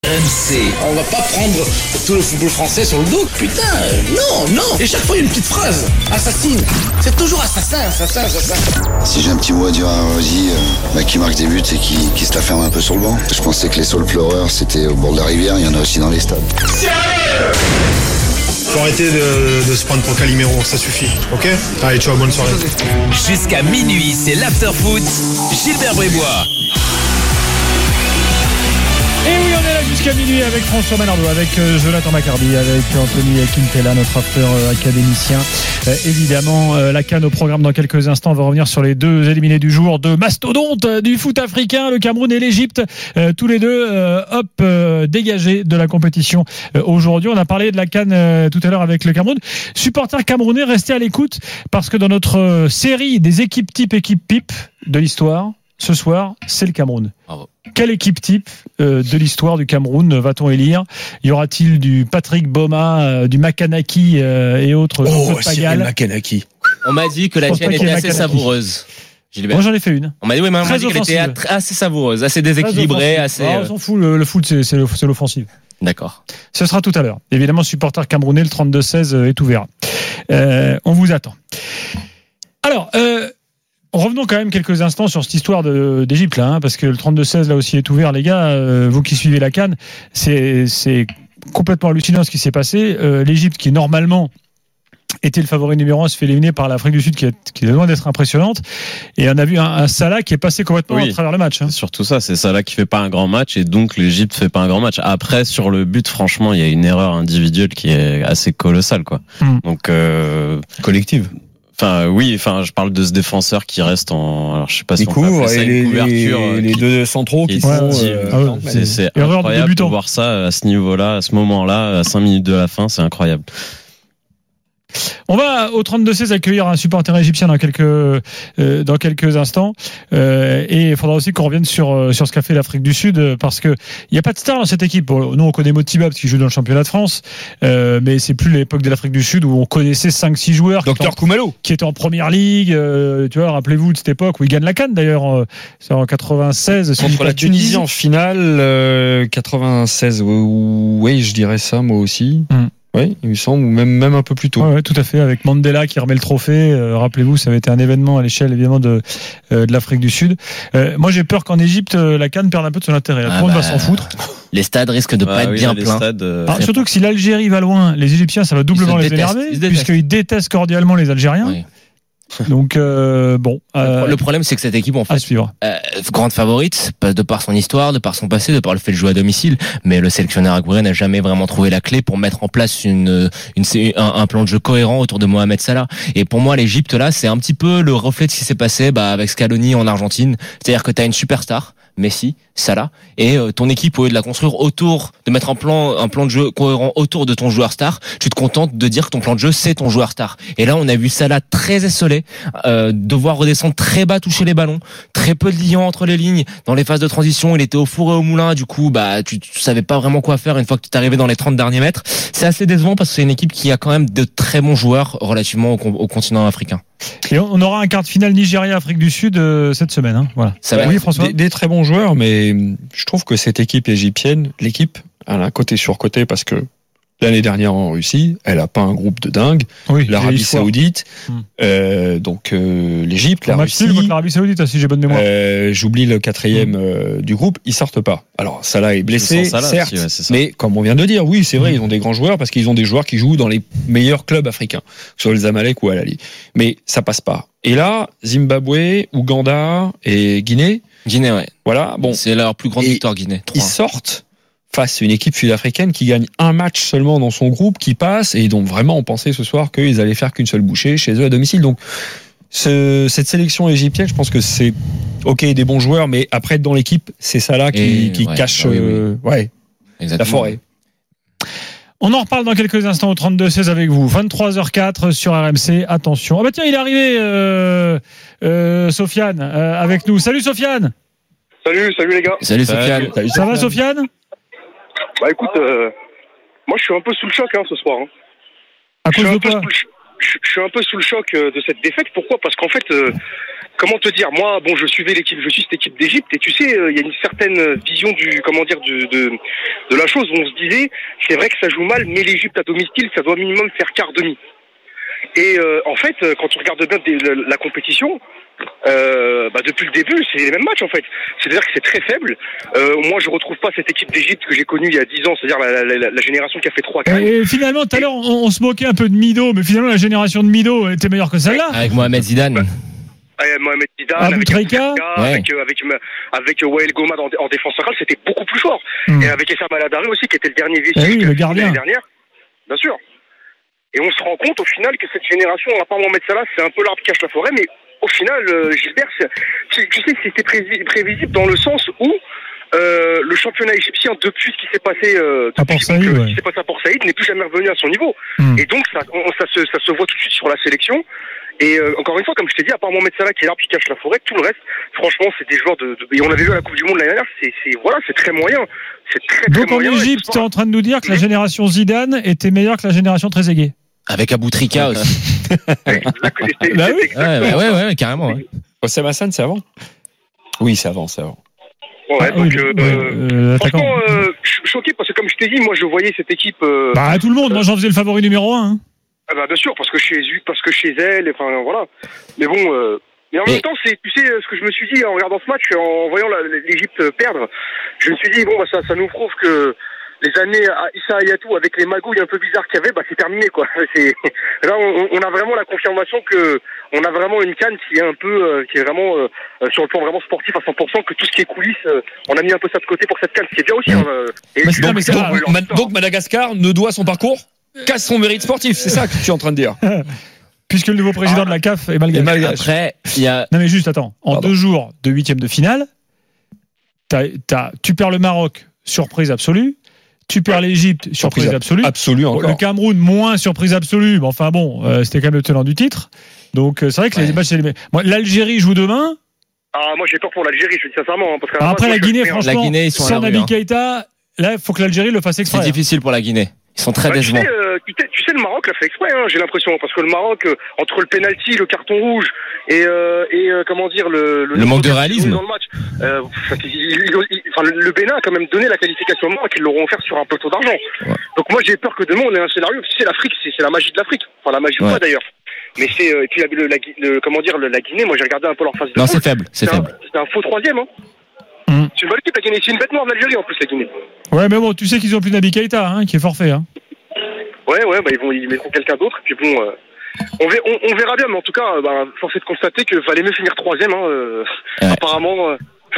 RMC. On va pas prendre tout le football français sur le dos. Putain, non. Et chaque fois, il y a une petite phrase. Assassine. C'est toujours assassin. Si j'ai un petit mot à dire à Rosy, qui marque des buts et qui se la ferme un peu sur le banc. Je pensais que les saules pleureurs, c'était au bord de la rivière. Il y en a aussi dans les stades. Faut arrêter de se prendre pour Calimero, ça suffit, ok ? Allez, ciao, bonne soirée. Jusqu'à minuit, c'est l'after-foot. Gilbert Brébois. Et oui, on est là jusqu'à minuit avec François Manardo, avec Jonathan Maccardy, avec Anthony Quintella, notre after académicien. Évidemment, la CAN au programme dans quelques instants. On va revenir sur les deux éliminés du jour, deux mastodontes du foot africain, le Cameroun et l'Égypte. Tous les deux, dégagés de la compétition aujourd'hui. On a parlé de la CAN tout à l'heure avec le Cameroun. Supporters camerounais, restez à l'écoute parce que dans notre série des équipes type, équipe pipe de l'histoire, ce soir, c'est le Cameroun. Bravo. Quelle équipe type de l'histoire du Cameroun va-t-on élire ? Y aura-t-il du Patrick Boma, du Makanaki et autres Cyril Makanaki. On m'a dit que la tienne était assez savoureuse. Gilbert. Moi j'en ai fait une. On m'a dit qu'elle était assez savoureuse, assez déséquilibrée, assez. On s'en fout, le foot c'est l'offensive. D'accord. Ce sera tout à l'heure. Évidemment, supporter camerounais, le 32-16 est ouvert. On vous attend. Alors. Revenons quand même quelques instants sur cette histoire d'Égypte là, parce que le 32-16 là aussi est ouvert, les gars. Vous qui suivez la CAN, c'est complètement hallucinant ce qui s'est passé. L'Égypte qui normalement était le favori numéro 1 se fait éliminer par l'Afrique du Sud qui est loin d'être impressionnante. Et on a vu un Salah qui est passé complètement à travers le match. C'est surtout ça, c'est Salah qui fait pas un grand match et donc l'Égypte fait pas un grand match. Après sur le but, franchement, il y a une erreur individuelle qui est assez colossale, quoi. Donc collective. Je parle de ce défenseur qui reste alors je sais pas si on peut appeler ça une couverture. Les deux centraux qui sont. C'est incroyable de voir ça à ce niveau-là, à ce moment-là, à 5 minutes de la fin, c'est incroyable. On va au 32-16 accueillir un supporter égyptien dans quelques instants. Et il faudra aussi qu'on revienne sur ce qu'a fait l'Afrique du Sud, parce que il n'y a pas de star dans cette équipe. Bon, nous, on connaît Motiba parce qu'il joue dans le championnat de France, mais c'est plus l'époque de l'Afrique du Sud où on connaissait 5-6 joueurs. Docteur Koumalo. Qui étaient en première ligue. Tu vois, rappelez-vous de cette époque où il gagne la CAN d'ailleurs. C'est en 96. Contre la Tunisie en finale, 96. Oui, je dirais ça, moi aussi. Oui, il me semble, ou même un peu plus tôt. Ouais, tout à fait, avec Mandela qui remet le trophée. Rappelez-vous, ça avait été un événement à l'échelle évidemment de l'Afrique du Sud. Moi, j'ai peur qu'en Égypte, la CAN perde un peu de son intérêt. Tout le monde va s'en foutre. Les stades risquent de pas être bien pleins. Surtout que si l'Algérie va loin, les Égyptiens, ça va doublement les énerver, puisqu'ils détestent cordialement les Algériens. Oui. Donc le problème c'est que cette équipe en fait grande favorite de par son histoire, de par son passé, de par le fait de jouer à domicile, mais le sélectionneur Aguirre n'a jamais vraiment trouvé la clé pour mettre en place un plan de jeu cohérent autour de Mohamed Salah. Et pour moi l'Égypte là c'est un petit peu le reflet de ce qui s'est passé avec Scaloni en Argentine, c'est-à-dire que tu as une superstar Messi, Salah, et ton équipe, au lieu de la construire autour, de mettre un plan de jeu cohérent autour de ton joueur star, tu te contentes de dire que ton plan de jeu c'est ton joueur star. Et là on a vu Salah très esselé, devoir redescendre très bas, toucher les ballons, très peu de liens entre les lignes, dans les phases de transition il était au four et au moulin, du coup tu savais pas vraiment quoi faire une fois que tu t'arrivais dans les 30 derniers mètres. C'est assez décevant parce que c'est une équipe qui a quand même de très bons joueurs relativement au continent africain. Et on aura un quart de finale Nigeria-Afrique du Sud cette semaine. Hein. Voilà. Ça va. Oui, François. Des très bons joueurs, mais je trouve que cette équipe égyptienne, l'équipe, elle a un côté surcoté parce que l'année dernière en Russie, elle a pas un groupe de dingue. Oui, l'Arabie Saoudite, donc l'Égypte, la Russie. Contre l'Arabie Saoudite, si j'ai bonne mémoire. J'oublie le quatrième du groupe. Ils sortent pas. Alors Salah est blessé, certes, mais comme on vient de le dire, oui, c'est vrai, ils ont des grands joueurs parce qu'ils ont des joueurs qui jouent dans les meilleurs clubs africains, que ce soit le Zamalek ou Al Ahly. Mais ça passe pas. Et là, Zimbabwe, Ouganda et Guinée. Guinée, ouais. Voilà. Bon, c'est leur plus grande victoire, Guinée. 3. Ils sortent face à une équipe sud-africaine qui gagne un match seulement dans son groupe, qui passe, et dont vraiment on pensait ce soir qu'ils allaient faire qu'une seule bouchée chez eux à domicile. Donc cette sélection égyptienne, je pense que c'est des bons joueurs, mais après dans l'équipe, c'est ça là qui cache la forêt. On en reparle dans quelques instants au 32-16 avec vous. 23h04 sur RMC. Attention. Ah bah tiens, il est arrivé Sofiane avec nous. Salut Sofiane. Salut les gars. Salut Sofiane. Ça va Sofiane? Bah écoute, moi je suis un peu sous le choc ce soir. À cause de quoi? je suis un peu sous le choc de cette défaite. Pourquoi ? Parce qu'en fait, comment te dire ? Moi, bon, je suis cette équipe d'Égypte, et tu sais, il y a une certaine vision de la chose où on se disait, c'est vrai que ça joue mal, mais l'Égypte à domicile, ça doit minimum faire quart demi. Et en fait, quand tu regardes bien la compétition, depuis le début, c'est les mêmes matchs en fait. C'est-à-dire que c'est très faible. Moi, je retrouve pas cette équipe d'Égypte que j'ai connue il y a 10 ans, c'est-à-dire la génération qui a fait 3 cas. Et finalement, tout à l'heure, on se moquait un peu de Mido, mais finalement, la génération de Mido était meilleure que celle-là. Avec Mohamed Zidane. Mohamed Zidane, avec Wael Gomad en défense centrale, c'était beaucoup plus fort. Et avec Essam Aladari aussi, qui était le dernier vestige le gardien l'année dernière. Bien sûr. Et on se rend compte au final que cette génération, à part Mohamed Salah, c'est un peu l'arbre qui cache la forêt, mais au final, Gilbert, tu sais, c'était prévisible dans le sens où le championnat égyptien, depuis ce qui s'est passé à Port Saïd, n'est plus jamais revenu à son niveau. Et donc ça se voit tout de suite sur la sélection. Et encore une fois, comme je t'ai dit, à part Mohamed Salah qui est l'arbre qui cache la forêt, tout le reste, franchement, c'est des joueurs et on avait vu à la Coupe du Monde l'année dernière, c'est très moyen. C'est très donc moyen. Donc en Égypte, tu es en train de nous dire que la génération Zidane était meilleure que la génération Trezeguet. Avec Aboutrika aussi. Ouais, carrément. Ouais. Osam Hassan, c'est avant ? Oui, c'est avant. Ouais, donc, franchement, je suis choqué parce que comme je t'ai dit, moi je voyais cette équipe. Tout le monde, moi j'en faisais le favori numéro 1. Hein. Bien sûr, parce que chez elle, enfin voilà. Mais bon, mais en même temps, tu sais, ce que je me suis dit en regardant ce match, en voyant l'Égypte perdre, je me suis dit ça nous prouve que les années à Issa Hayatou avec les magouilles un peu bizarres qu'il y avait, c'est terminé quoi. Là, on a vraiment la confirmation que on a vraiment une CAN qui est vraiment sur le plan vraiment sportif à 100%, que tout ce qui est coulisses, on a mis un peu ça de côté pour cette CAN, ce qui est bien aussi. Donc Madagascar ne doit son parcours qu'à son mérite sportif, c'est ça que tu es en train de dire. Puisque le nouveau président de la CAF est malgache. Après, il y a. Non mais juste attends, en 2 jours de 8e de finale, tu perds le Maroc, surprise absolue. Tu perds l'Égypte, surprise absolue. Encore. Le Cameroun, moins surprise absolue. Mais enfin bon, c'était quand même le tenant du titre. Donc c'est vrai que les matchs, l'Algérie joue demain. Moi j'ai peur pour l'Algérie, je dis sincèrement. Parce que après la Guinée, franchement, sans Naby Keïta, là il faut que l'Algérie le fasse exprès. C'est difficile pour la Guinée. Ils sont très décevants. Tu sais, le Maroc l'a fait exprès, j'ai l'impression, parce que le Maroc, entre le penalty, le carton rouge et comment dire le manque de réalisme dans le match, le Bénin a quand même donné la qualification au Maroc, ils l'auront offert sur un plateau d'argent. Ouais. Donc moi j'ai peur que demain on ait un scénario. Tu sais, l'Afrique, c'est la magie de l'Afrique, enfin la magie ou pas d'ailleurs. Mais et puis la Guinée, moi j'ai regardé un peu leur phase de poule. Non, c'est faible. C'était un faux troisième. C'est une bonne équipe, la Guinée. C'est une bête noire d'Algérie en plus, la Guinée. Ouais, mais bon, tu sais qu'ils ont plus Naby Keïta, qui est forfait. Ouais, ils mettront quelqu'un d'autre. Puis bon, on verra bien. Mais en tout cas, force est de constater qu'il fallait mieux finir 3e. Apparemment,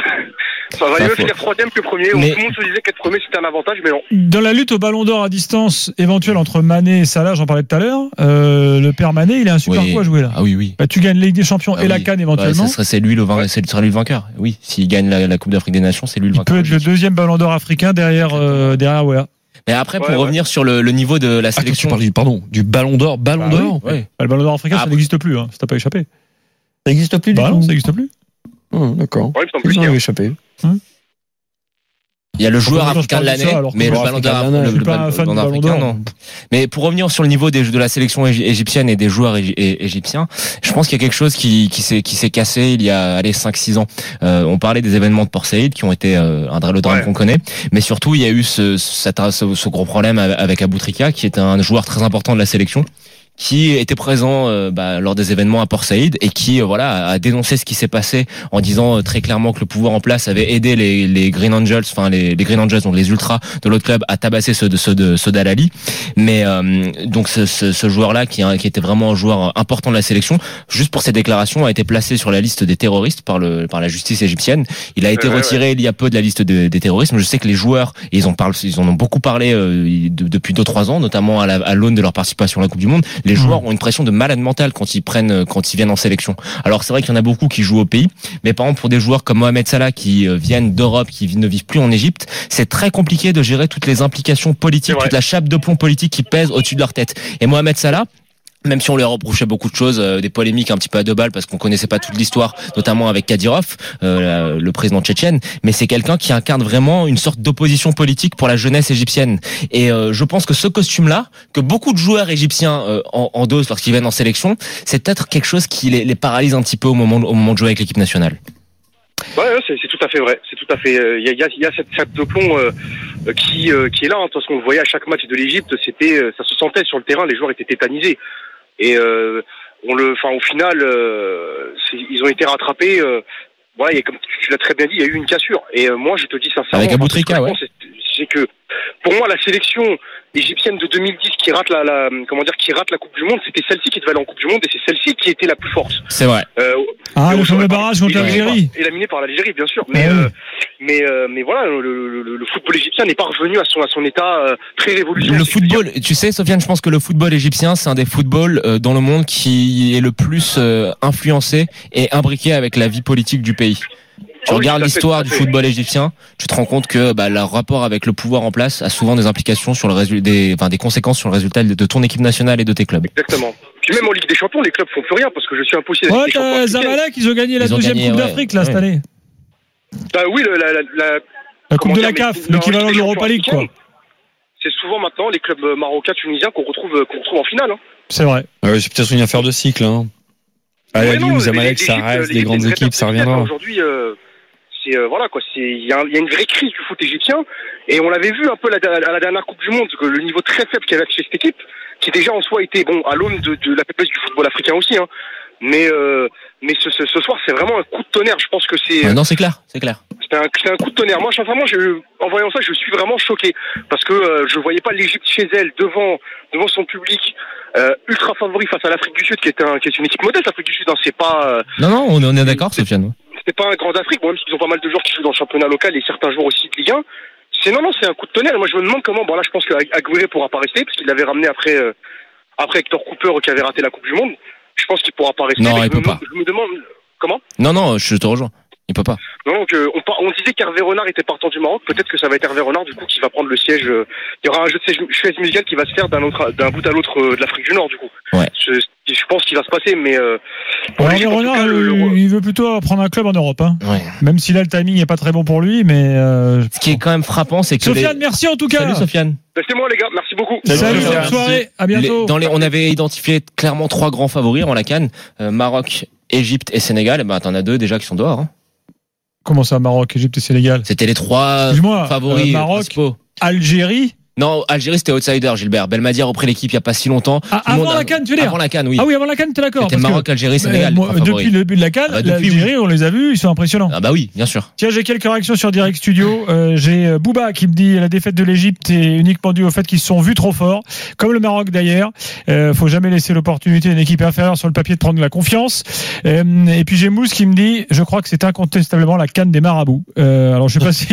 ça valait mieux finir 3e que premier. Tout le monde se disait qu'être premier c'était un avantage, mais non. Dans la lutte au Ballon d'Or à distance éventuelle entre Mané et Salah, j'en parlais tout à l'heure. Le père Mané, il a un super coup à jouer là. Ah oui. Tu gagnes la Ligue des Champions et la CAN éventuellement. C'est lui le vainqueur. Oui, s'il gagne la Coupe d'Afrique des Nations, c'est lui le vainqueur. Il peut être le 2e Ballon d'Or africain derrière Weah. Mais après, pour revenir sur le niveau de la sélection. Tu parles du Ballon d'Or. Le Ballon d'Or africain, ça n'existe plus. Ça t'a pas échappé. Ça n'existe plus du tout. Non, ça n'existe plus. D'accord. Ça m'a échappé. Il y a le joueur africain de l'année, mais le Ballon d'Or africain, non. Mais pour revenir sur le niveau de la sélection égyptienne et des joueurs égyptiens, je pense qu'il y a quelque chose qui s'est cassé il y a 5-6 ans. On parlait des événements de Port Saïd qui ont été le drame qu'on connaît, mais surtout il y a eu ce gros problème avec Aboutrika, qui est un joueur très important de la sélection, qui était présent lors des événements à Port Saïd et qui a dénoncé ce qui s'est passé en disant très clairement que le pouvoir en place avait aidé les Green Angels, les Green Angels, donc les ultras de l'autre club, à tabasser ceux d'Al Ahly. Mais donc ce joueur-là qui était vraiment un joueur important de la sélection, juste pour ses déclarations, a été placé sur la liste des terroristes par la justice égyptienne. Il a été retiré il y a peu de la liste des terroristes. Je sais que les joueurs, ils en ont beaucoup parlé depuis 2-3 ans, notamment à l'aune de leur participation à la Coupe du Monde. Les joueurs ont une pression de malade mental quand ils viennent en sélection. Alors c'est vrai qu'il y en a beaucoup qui jouent au pays, mais par exemple pour des joueurs comme Mohamed Salah qui viennent d'Europe, qui ne vivent plus en Égypte, c'est très compliqué de gérer toutes les implications politiques, toute la chape de plomb politique qui pèse au-dessus de leur tête. Et Mohamed Salah Même si on lui reprochait beaucoup de choses, des polémiques un petit peu à deux balles parce qu'on connaissait pas toute l'histoire, notamment avec Kadyrov, le président tchétchène, mais c'est quelqu'un qui incarne vraiment une sorte d'opposition politique pour la jeunesse égyptienne. Et je pense que ce costume-là, que beaucoup de joueurs égyptiens endossent lorsqu'ils viennent en sélection, c'est peut-être quelque chose qui les paralyse un petit peu au moment de jouer avec l'équipe nationale. Ouais, c'est tout à fait vrai. C'est tout à fait. Il y a cette de plomb qui est là. Parce qu'on le voyait à chaque match de l'Égypte, ça se sentait sur le terrain. Les joueurs étaient tétanisés. Et au final, ils ont été rattrapés. Voilà, comme tu l'as très bien dit, il y a eu une cassure. Et moi, je te dis sincèrement, avec Aboutrika, ouais. C'est que pour moi, la sélection égyptienne de 2010 qui rate la Coupe du Monde, c'était celle-ci qui devait aller en Coupe du Monde et c'est celle-ci qui était la plus forte. C'est vrai. Le fameux barrage contre l'Algérie. Éliminé par l'Algérie, bien sûr. Mais voilà, le football égyptien n'est pas revenu à son état très révolutionnaire. Le football, tu sais, Sofiane, je pense que le football égyptien, c'est un des footballs dans le monde qui est le plus influencé et imbriqué avec la vie politique du pays. Tu regardes l'histoire du football égyptien, tu te rends compte que leur rapport avec le pouvoir en place a souvent des implications sur des conséquences sur le résultat de ton équipe nationale et de tes clubs. Exactement. Puis même en Ligue des Champions, les clubs font plus rien parce que je suis impossible. Ouais, t'as Zamalek, ils ont gagné la deuxième Coupe d'Afrique cette année. Bah oui, la Coupe de la CAF, l'équivalent de l'Europa League, quoi. C'est souvent maintenant les clubs marocains, tunisiens qu'on retrouve en finale. Hein. C'est vrai. C'est peut-être une affaire de cycle. Hein. Al-Ahly ou Zamalek, ça reste des grandes équipes, ça reviendra. Aujourd'hui, voilà quoi, il y a une vraie crise du foot égyptien et on l'avait vu un peu à la dernière Coupe du Monde, que le niveau très faible qu'il y avait chez cette équipe, qui déjà en soi était à l'aune de la faiblesse du football africain aussi. Hein. Mais ce soir, c'est vraiment un coup de tonnerre. Je pense que c'est. Non, c'est clair. C'est un coup de tonnerre. Moi, sincèrement, en voyant ça, je suis vraiment choqué parce que je voyais pas l'Égypte chez elle devant son public ultra favori face à l'Afrique du Sud, qui est une équipe modeste. L'Afrique du Sud, hein, c'est pas. Non, on est d'accord, Sofiane. C'est pas un grand d'Afrique, même s'ils ont pas mal de joueurs qui jouent dans le championnat local et certains joueurs aussi de Ligue 1. C'est un coup de tonnerre. Moi, je me demande comment. Bon, là, je pense qu'Aguirre pourra pas rester parce qu'il l'avait ramené après Hector Cooper qui avait raté la Coupe du Monde. Je pense qu'il pourra pas rester. Non, il peut pas. Je me demande comment. Non, je te rejoins. Il peut pas. Non, donc on disait qu'Hervé Renard était partant du Maroc. Peut-être que ça va être Hervé Renard du coup qui va prendre le siège. Il y aura un jeu de chaise musicale qui va se faire d'un bout à l'autre de l'Afrique du Nord du coup. Ouais. Je pense qu'il va se passer, mais. Hervé Renard, il veut plutôt prendre un club en Europe. Hein. Ouais. Même si là le timing n'est pas très bon pour lui, mais. Ce qui est quand même frappant, c'est que. Sofiane, merci en tout cas. Salut Sofiane. C'est moi les gars, merci beaucoup. Salut, bonne soirée, à bientôt. On avait identifié clairement 3 grands favoris avant la CAN, Maroc, Égypte et Sénégal. T'en as 2 déjà qui sont dehors. Hein. Comment ça, Maroc, Égypte et Sénégal? C'était les 3 favoris. Maroc, principaux. Algérie. Non, Algérie c'était outsider, Gilbert. Belmadi a repris l'équipe il y a pas si longtemps. Avant la CAN, tu veux dire? Avant la CAN, oui. Ah oui, avant la CAN, t'es d'accord. C'était Maroc, Algérie, Sénégal. Depuis le début de la CAN, l'Algérie, on les a vus, ils sont impressionnants. Ah bah oui, bien sûr. Tiens, j'ai quelques réactions sur Direct Studio. J'ai Bouba qui me dit la défaite de l'Égypte est uniquement due au fait qu'ils se sont vus trop forts, comme le Maroc d'ailleurs. Faut jamais laisser l'opportunité à une équipe inférieure sur le papier de prendre de la confiance. Et puis j'ai Mousse qui me dit, je crois que c'est incontestablement la CAN des marabouts. Alors je sais pas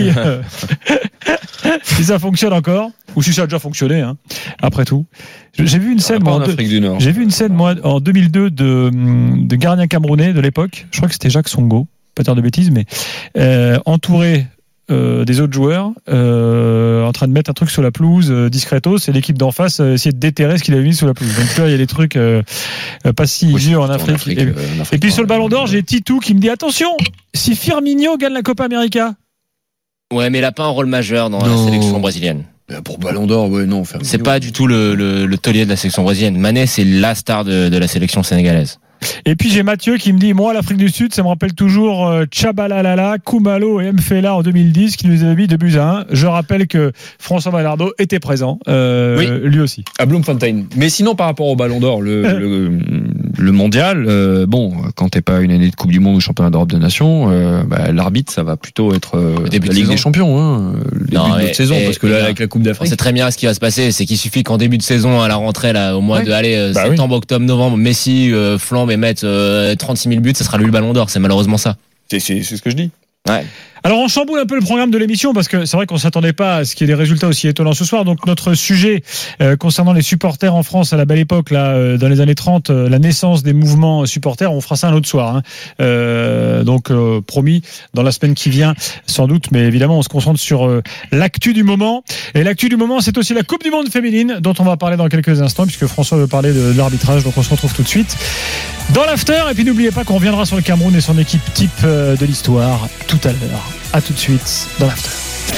si ça fonctionne encore ou si ça a déjà fonctionné. Hein, après tout, j'ai vu une scène moi, j'ai vu une scène moi en 2002 de gardien camerounais de l'époque. Je crois que c'était Jacques Songo, pas dire de bêtises, mais entouré des autres joueurs, en train de mettre un truc sur la pelouse discretos, et l'équipe d'en face essayer de déterrer ce qu'il avait mis sous la pelouse. Donc là, il y a des trucs pas si durs en Afrique. Et puis sur le Ballon d'Or, j'ai Titou qui me dit attention, si Firmino gagne la Copa América. Ouais, mais il a pas un rôle majeur dans la sélection brésilienne. Pour Ballon d'Or, ouais, non. C'est pas du tout le taulier de la sélection brésilienne. Mané, c'est la star de la sélection sénégalaise. Et puis j'ai Mathieu qui me dit moi l'Afrique du Sud ça me rappelle toujours Tchabalalala, Koumalo et Mfela en 2010 qui nous avaient mis 2-1. Je rappelle que François Malardo était présent lui aussi à Bloemfontein. Mais sinon par rapport au Ballon d'Or le mondial quand t'es pas une année de Coupe du Monde ou championnat d'Europe de Nations l'arbitre ça va plutôt être la Ligue des Champions le début de saison parce que là avec la Coupe d'Afrique on sait très bien ce qui va se passer, c'est qu'il suffit qu'en début de saison à la rentrée là au mois de septembre, octobre, novembre, Messi flambe et mettre 36 000 buts, ça sera lui le Ballon d'Or, c'est malheureusement ça. C'est ce que je dis. Ouais. Alors on chamboule un peu le programme de l'émission parce que c'est vrai qu'on s'attendait pas à ce qu'il y ait des résultats aussi étonnants ce soir. Donc notre sujet concernant les supporters en France à la belle époque, là, dans les années 30, la naissance des mouvements supporters, on fera ça un autre soir. Hein. Donc promis, dans la semaine qui vient sans doute, mais évidemment on se concentre sur l'actu du moment. Et l'actu du moment, c'est aussi la Coupe du Monde féminine dont on va parler dans quelques instants puisque François veut parler de l'arbitrage. Donc on se retrouve tout de suite dans l'after. Et puis n'oubliez pas qu'on reviendra sur le Cameroun et son équipe type de l'histoire tout à l'heure. À tout de suite dans l'after.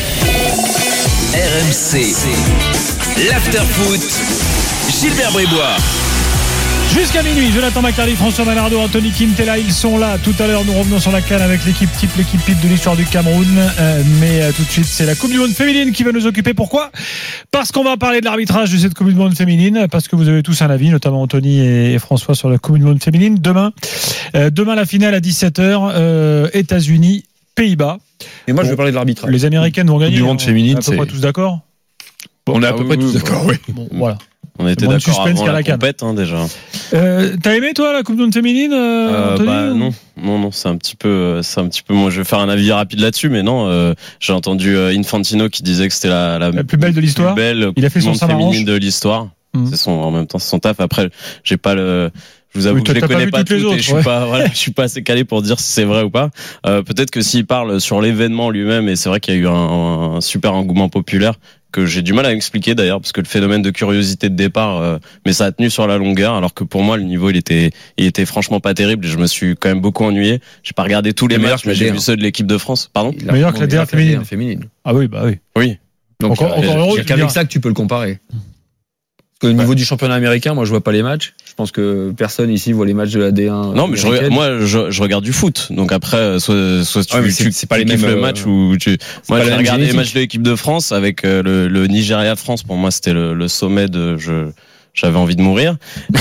RMC, l'after foot, Gilbert Brébois. Jusqu'à minuit, Jonathan Macardy, François Manardo, Anthony Quintela, ils sont là. Tout à l'heure, nous revenons sur la CAN avec l'équipe type de l'histoire du Cameroun. Mais tout de suite, c'est la Coupe du Monde féminine qui va nous occuper. Pourquoi ? Parce qu'on va parler de l'arbitrage de cette Coupe du Monde féminine, parce que vous avez tous un avis, notamment Anthony et François, sur la Coupe du Monde féminine. Demain, la finale à 17h, États-Unis, Pays-Bas. Et moi, je vais parler de l'arbitrage. Les Américaines vont gagner. Du monde féminine, on est à peu près tous d'accord. On est à peu près tous d'accord, oui. Bon, voilà. On était d'accord avant la compète, déjà. T'as aimé, toi, la Coupe du Monde féminine, Anthony, non, c'est un petit peu, moi, je vais faire un avis rapide là-dessus, mais non, j'ai entendu Infantino qui disait que c'était la plus belle de l'histoire. Il a fait son féminine de l'histoire. En même temps, c'est son taf. Après, j'ai pas je vous avoue que je les connais pas toutes et je suis pas assez calé pour dire si c'est vrai ou pas. Peut-être que s'il parle sur l'événement lui-même, et c'est vrai qu'il y a eu un super engouement populaire que j'ai du mal à expliquer d'ailleurs, parce que le phénomène de curiosité de départ, mais ça a tenu sur la longueur, alors que pour moi le niveau il était franchement pas terrible, et je me suis quand même beaucoup ennuyé. J'ai pas regardé tous les matchs, mais j'ai vu ceux de l'équipe de France. Pardon. Meilleur que la DA féminine. Ah oui, bah oui. Oui. Donc c'est qu'avec ça que tu peux le comparer. Au niveau du championnat américain, moi je vois pas les matchs. Je pense que personne ici voit les matchs de la D1. Non, mais je regarde du foot. Donc après, soit c'est pas les mêmes le match ou moi j'ai regardé les matchs de l'équipe de France avec le Nigeria France. Pour moi, c'était le sommet de j'avais envie de mourir.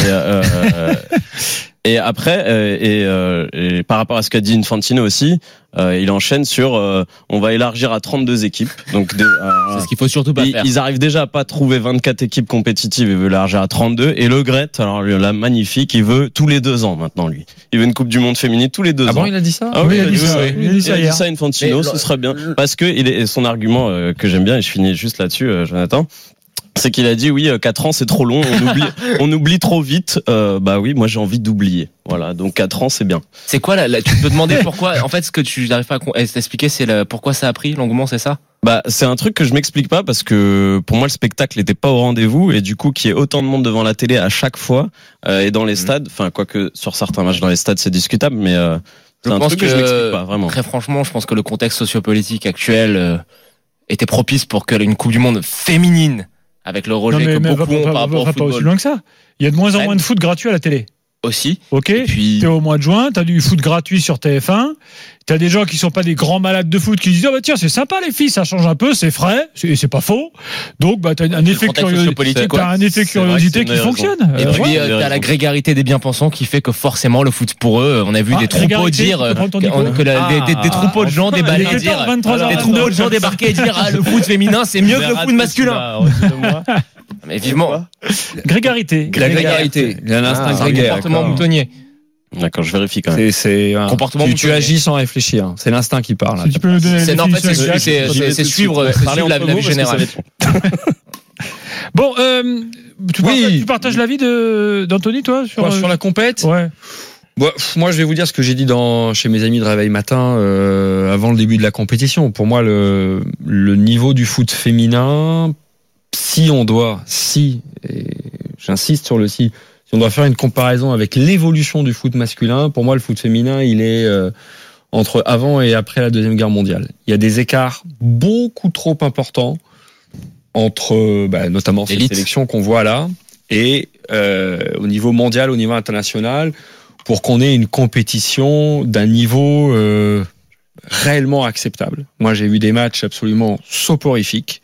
Et après, et par rapport à ce qu'a dit Infantino aussi, il enchaîne sur on va élargir à 32 équipes. Donc c'est ce qu'il faut surtout pas faire. Ils arrivent déjà à pas trouver 24 équipes compétitives et veulent élargir à 32. Et Le Gret, alors la magnifique, il veut tous les 2 ans maintenant lui. Il veut une Coupe du Monde féminine tous les 2 ans. Ah bon, il a dit ça? Ah oui, il a dit ça Infantino, ce serait bien. Parce que son argument que j'aime bien, et je finis juste là-dessus, Jonathan. C'est qu'il a dit 4 ans c'est trop long, on oublie trop vite. Bah oui, moi j'ai envie d'oublier. Voilà, donc 4 ans c'est bien. C'est quoi tu peux demander pourquoi? En fait, ce que tu n'arrives pas à t'expliquer, c'est pourquoi ça a pris l'engouement, c'est ça? Bah c'est un truc que je m'explique pas, parce que pour moi le spectacle n'était pas au rendez-vous, et du coup qu'il y ait autant de monde devant la télé à chaque fois et dans les stades, enfin quoique sur certains matchs dans les stades c'est discutable, mais c'est un truc que je m'explique pas vraiment. Très franchement, je pense que le contexte sociopolitique actuel était propice pour que une Coupe du Monde féminine, avec le rejet que beaucoup ont par rapport au football. Pas aussi loin que ça. Il y a de moins en moins de foot gratuit à la télé. Aussi. Ok. T'es au mois de juin, t'as du foot gratuit sur TF1. T'as des gens qui sont pas des grands malades de foot qui disent tiens, c'est sympa les filles, ça change un peu, c'est frais, c'est pas faux. Donc t'as un effet curiosité qui fonctionne. Et puis t'as la grégarité des bien-pensants qui fait que forcément le foot pour eux, on a vu des troupeaux dire des troupeaux de gens débarquer et dire le foot féminin c'est mieux que le foot masculin. Mais vivement. Grégarité. La grégarité. Il y a un instinct grégaire. Comportement moutonnier. D'accord, je vérifie quand même. C'est un comportement. Tu agis sans réfléchir. C'est l'instinct qui parle. Si tu peux nous donner c'est suivre la vie générale. Bon, tu partages l'avis d'Anthony, toi, sur la compète? Ouais. Bon, moi, je vais vous dire ce que j'ai dit chez mes amis de Réveil Matin avant le début de la compétition. Pour moi, le niveau du foot féminin, et j'insiste sur le si on doit faire une comparaison avec l'évolution du foot masculin, pour moi le foot féminin il est entre avant et après la Deuxième Guerre mondiale. Il y a des écarts beaucoup trop importants entre notamment cette sélection qu'on voit là et au niveau mondial, au niveau international, pour qu'on ait une compétition d'un niveau réellement acceptable. Moi j'ai vu des matchs absolument soporifiques.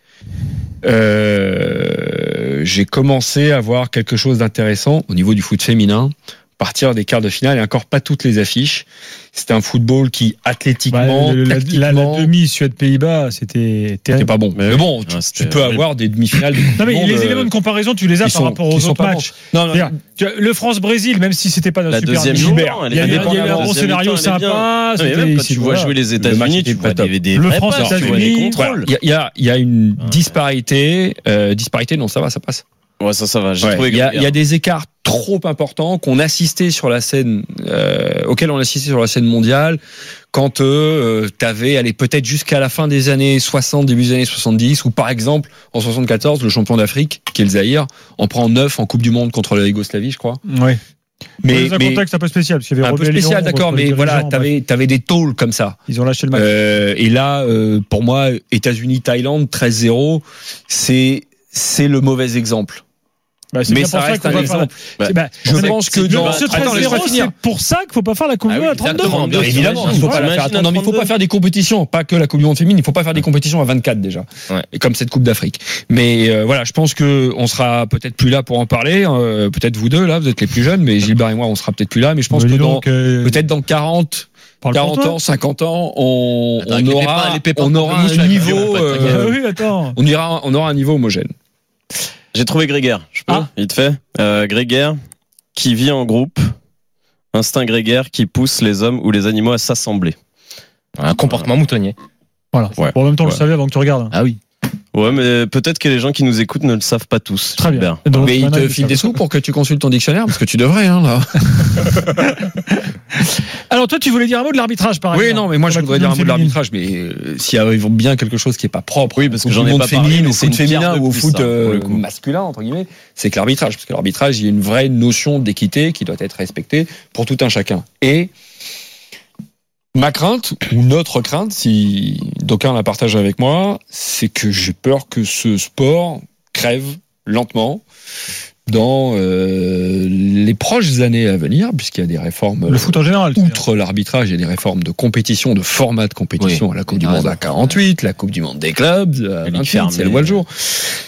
J'ai commencé à voir quelque chose d'intéressant au niveau du foot féminin partir des quarts de finale et encore pas toutes les affiches. C'était un football qui athlétiquement, la demi Suède-Pays-Bas, c'était pas bon. Mais bon, tu peux avoir des demi-finales. Non mais les éléments de comparaison, tu les as par rapport aux autres matchs. Non, le France-Brésil, même si c'était pas la super deuxième Gilbert, il y a eu un bon scénario sympa. Quand tu vois jouer les États-Unis, tu vois des le France-États-Unis. Il y a une disparité. Non, ça va, ça passe. Ouais, ça va. Il y a des écarts trop importants auxquels on assistait sur la scène mondiale quand t'avais peut-être jusqu'à la fin des années 60, début des années 70, ou par exemple en 74 le champion d'Afrique qui est le Zaïre en prend 9 en Coupe du Monde contre la Yougoslavie, je crois. Oui. Mais dans un contexte un peu spécial, parce qu'il y avait un peu spécial, d'accord, mais voilà, t'avais des tôles comme ça. Ils ont lâché le match. Et là, pour moi, États-Unis-Thaïlande 13-0, c'est le mauvais exemple. Mais ça reste un exemple. Je pense que dans ce 13-0, c'est pour ça qu'il ne faut pas faire la Coupe du Monde à 32. Évidemment, il ne faut pas la faire. Non, mais il ne faut pas faire des compétitions, pas que la Coupe du Monde féminine. Il ne faut pas faire des compétitions à 24 déjà, et comme cette Coupe d'Afrique. Mais voilà, je pense que on sera peut-être plus là pour en parler. Peut-être vous deux là, vous êtes les plus jeunes, mais Gilbert et moi, on sera peut-être plus là. Mais je pense que peut-être dans 40 ans, 50 ans, on aura un niveau. On aura un niveau homogène. J'ai trouvé Grégaire, je peux vite fait. Grégaire qui vit en groupe, instinct grégaire qui pousse les hommes ou les animaux à s'assembler. Un comportement moutonnier. Voilà. Ouais. En même temps, on le savais avant que tu regardes. Ah oui. Ouais, mais peut-être que les gens qui nous écoutent ne le savent pas tous. Très bien. Donc, mais ils te filent des sous pour que tu consultes ton dictionnaire, parce que tu devrais, là. Alors, toi, tu voulais dire un mot de l'arbitrage, par exemple. Oui, non, mais moi, je voudrais dire un mot de l'arbitrage, mais s'il y a bien quelque chose qui est pas propre. Oui, parce que j'en ai pas parlé. Au foot féminin ou au foot masculin, entre guillemets, c'est que l'arbitrage. Parce que l'arbitrage, il y a une vraie notion d'équité qui doit être respectée pour tout un chacun. Et ma crainte, ou notre crainte, si d'aucuns la partagent avec moi, c'est que j'ai peur que ce sport crève lentement dans les proches années à venir, puisqu'il y a des réformes. Le foot en général. Outre l'arbitrage, il y a des réformes de compétition, de format de compétition. La Coupe du Monde à 48, la Coupe du Monde des clubs à 28, c'est le voit le jour.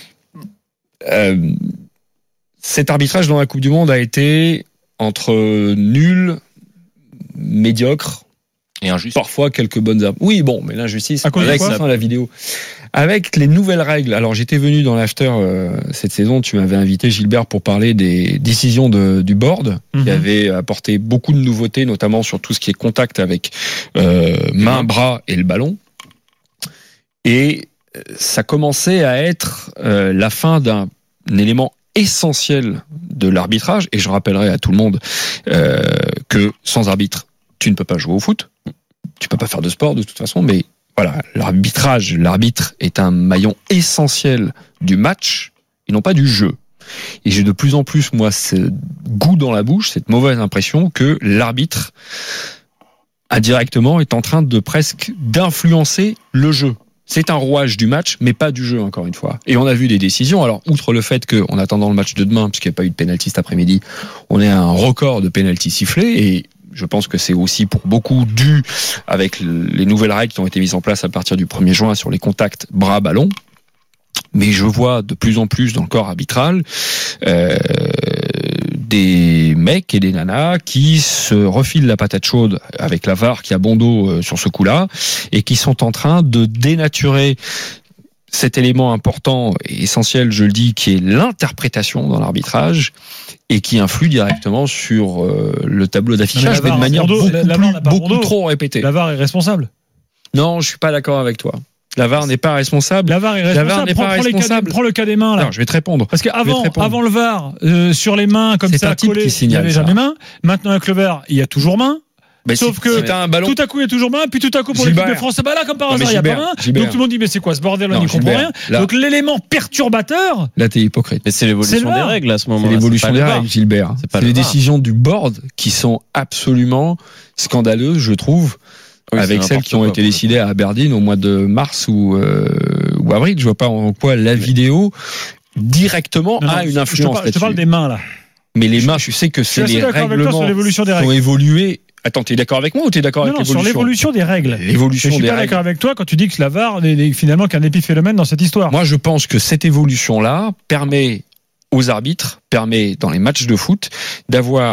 Cet arbitrage dans la Coupe du Monde a été entre nul, médiocre, et injuste. Parfois quelques bonnes armes. Oui, bon, mais l'injustice, avec la vidéo. Avec les nouvelles règles. Alors, j'étais venu dans l'after cette saison, tu m'avais invité, Gilbert, pour parler des décisions du board, qui avait apporté beaucoup de nouveautés, notamment sur tout ce qui est contact avec main, bras et le ballon. Et ça commençait à être la fin d'un élément essentiel de l'arbitrage. Et je rappellerai à tout le monde que sans arbitre, tu ne peux pas jouer au foot. Tu peux pas faire de sport de toute façon, mais voilà, l'arbitre est un maillon essentiel du match et non pas du jeu. Et j'ai de plus en plus, moi, ce goût dans la bouche, cette mauvaise impression que l'arbitre, indirectement, est en train de presque d'influencer le jeu. C'est un rouage du match, mais pas du jeu, encore une fois. Et on a vu des décisions. Alors, outre le fait qu'en attendant le match de demain, puisqu'il n'y a pas eu de pénalty cet après-midi, on est à un record de pénalty sifflés, et je pense que c'est aussi pour beaucoup dû avec les nouvelles règles qui ont été mises en place à partir du 1er juin sur les contacts bras-ballon. Mais je vois de plus en plus dans le corps arbitral des mecs et des nanas qui se refilent la patate chaude avec la VAR qui a bon dos sur ce coup-là et qui sont en train de dénaturer cet élément important et essentiel, je le dis, qui est l'interprétation dans l'arbitrage et qui influe directement sur le tableau d'affichage, mais de manière beaucoup trop répétée. La VAR est responsable. Non, je suis pas d'accord avec toi. La VAR n'est pas responsable. La VAR est responsable. Prends le cas des mains là. Non, je vais te répondre. Parce qu'avant le VAR, sur les mains comme ça collé, il n'y avait jamais main. Maintenant avec le VAR, il y a toujours main. Sauf que un ballon... tout à coup il y a toujours main, puis tout à coup pour l'équipe de France, bah là comme par hasard il n'y a pas main. Donc tout le monde dit mais c'est quoi ce bordel, on n'y comprend rien. Donc l'élément perturbateur. Là t'es hypocrite. Mais c'est l'évolution des règles à ce moment-là. C'est l'évolution des règles, Gilbert. C'est les décisions du board qui sont absolument scandaleuses, je trouve. Oui, avec celles qui ont été décidées à Aberdeen au mois de mars ou avril. Je vois pas en quoi la vidéo directement a une influence. Je te parle des mains là. Mais les mains, tu sais que c'est les règlements qui ont évolué. Attends, t'es d'accord avec moi ou t'es d'accord avec l'évolution ? Sur l'évolution des règles. L'évolution des règles. Je suis pas d'accord avec toi quand tu dis que la VAR n'est finalement qu'un épiphénomène dans cette histoire. Moi, je pense que cette évolution-là permet aux arbitres, permet dans les matchs de foot d'avoir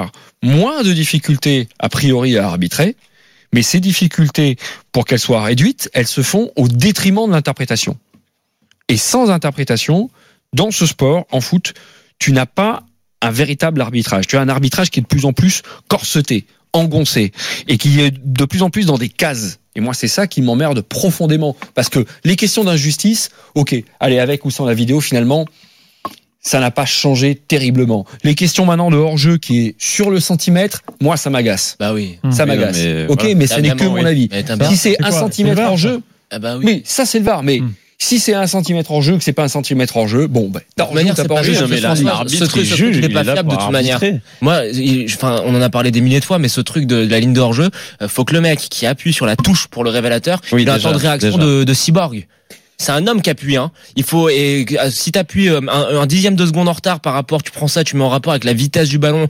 moins de difficultés a priori à arbitrer, mais ces difficultés, pour qu'elles soient réduites, elles se font au détriment de l'interprétation. Et sans interprétation, dans ce sport, en foot, tu n'as pas un véritable arbitrage. Tu as un arbitrage qui est de plus en plus corseté, engoncé, et qui est de plus en plus dans des cases. Et moi, c'est ça qui m'emmerde profondément. Parce que les questions d'injustice, ok, allez, avec ou sans la vidéo, finalement, ça n'a pas changé terriblement. Les questions maintenant de hors-jeu qui est sur le centimètre, moi, ça m'agace. Bah oui. Ça m'agace. Ok, voilà. Mais ce n'est que mon avis. Si c'est 1 centimètre hors-jeu, bah oui. mais ça, c'est le VAR. Mais si c'est 1 centimètre hors-jeu, que c'est pas 1 centimètre hors-jeu, bon, ben, t'as pas hors-jeu. Ce truc, il n'est pas fiable de toute manière. Moi, on en a parlé des milliers de fois, mais ce truc de la ligne de hors-jeu, faut que le mec qui appuie sur la touche pour le révélateur, il a un temps de réaction de cyborg. C'est un homme qui appuie, hein. Il faut, et si t'appuies un dixième de seconde en retard par rapport, tu prends ça, tu mets en rapport avec la vitesse du ballon,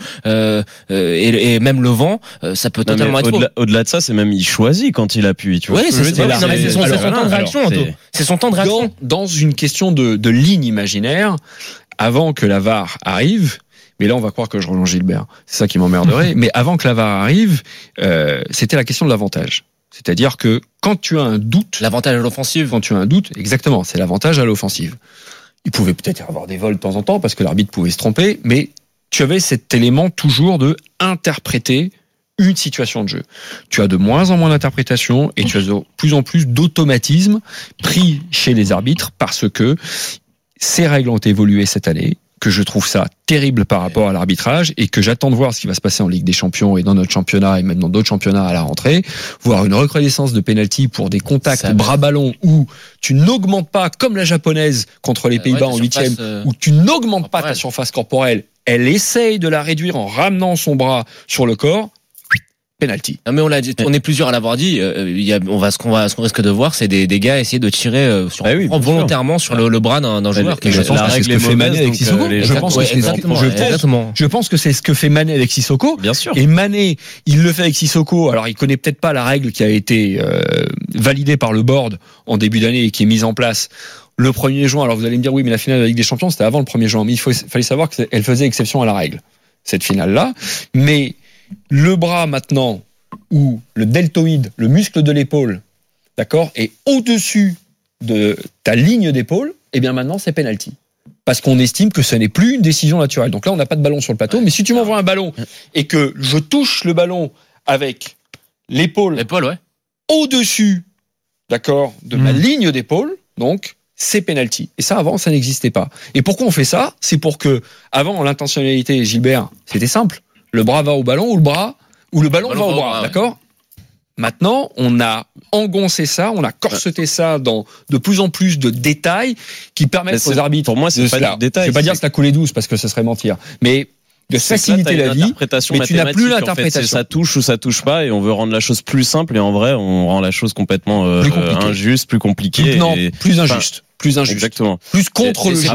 et même le vent, ça peut totalement être faux. Au-delà de ça, c'est même, il choisit quand il appuie, tu vois. Oui, c'est son temps de réaction, c'est son temps de réaction. Dans une question de ligne imaginaire, avant que la VAR arrive, mais là, on va croire que je relance Gilbert. C'est ça qui m'emmerderait. Mais avant que la VAR arrive, c'était la question de l'avantage. C'est-à-dire que quand tu as un doute... L'avantage à l'offensive. Quand tu as un doute, exactement, c'est l'avantage à l'offensive. Il pouvait peut-être y avoir des vols de temps en temps parce que l'arbitre pouvait se tromper, mais tu avais cet élément toujours de interpréter une situation de jeu. Tu as de moins en moins d'interprétation et tu as de plus en plus d'automatisme pris chez les arbitres parce que ces règles ont évolué cette année, que je trouve ça terrible par rapport à l'arbitrage et que j'attends de voir ce qui va se passer en Ligue des Champions et dans notre championnat et même dans d'autres championnats à la rentrée, voir une recrudescence de pénalty pour des contacts bras-ballon où tu n'augmentes pas, comme la japonaise contre les Pays-Bas en 8e, où tu n'augmentes pas ta surface corporelle, elle essaye de la réduire en ramenant son bras sur le corps. Penalty. Non mais on l'a dit, on est plusieurs à l'avoir dit. Ce qu'on risque de voir, c'est des gars essayer de tirer volontairement sur le bras d'un joueur. La règle est fait Mané avec Sissoko. Je pense que c'est ce que fait Mané avec Sissoko. Bien sûr. Et Mané, il le fait avec Sissoko. Alors il connaît peut-être pas la règle qui a été validée par le board en début d'année et qui est mise en place le 1er juin. Alors vous allez me dire oui, mais la finale de la Ligue des Champions c'était avant le 1er juin. Mais il fallait savoir qu'elle faisait exception à la règle cette finale-là. Mais le bras maintenant, ou le deltoïde, le muscle de l'épaule, d'accord, est au-dessus de ta ligne d'épaule, et bien maintenant c'est penalty. Parce qu'on estime que ce n'est plus une décision naturelle. Donc là on n'a pas de ballon sur le plateau, mais si tu m'envoies un ballon et que je touche le ballon avec l'épaule au-dessus, d'accord, de ma ligne d'épaule, donc c'est penalty. Et ça avant ça n'existait pas. Et pourquoi on fait ça ? C'est pour que, avant l'intentionnalité, Gilbert, c'était simple. Le bras va au ballon ou le ballon va au bras, d'accord ? Maintenant, on a engoncé ça, on a corseté ça dans de plus en plus de détails qui permettent aux arbitres. Pour moi, c'est pas du détail. Je vais pas dire que c'est la coulée douce parce que ce serait mentir, mais de faciliter la vie, mais tu n'as plus l'interprétation. En fait, ça touche ou ça touche pas, et on veut rendre la chose plus simple, et en vrai, on rend la chose complètement injuste, plus compliquée. Non, plus injuste. Plus injuste. Exactement. Plus contre le jeu.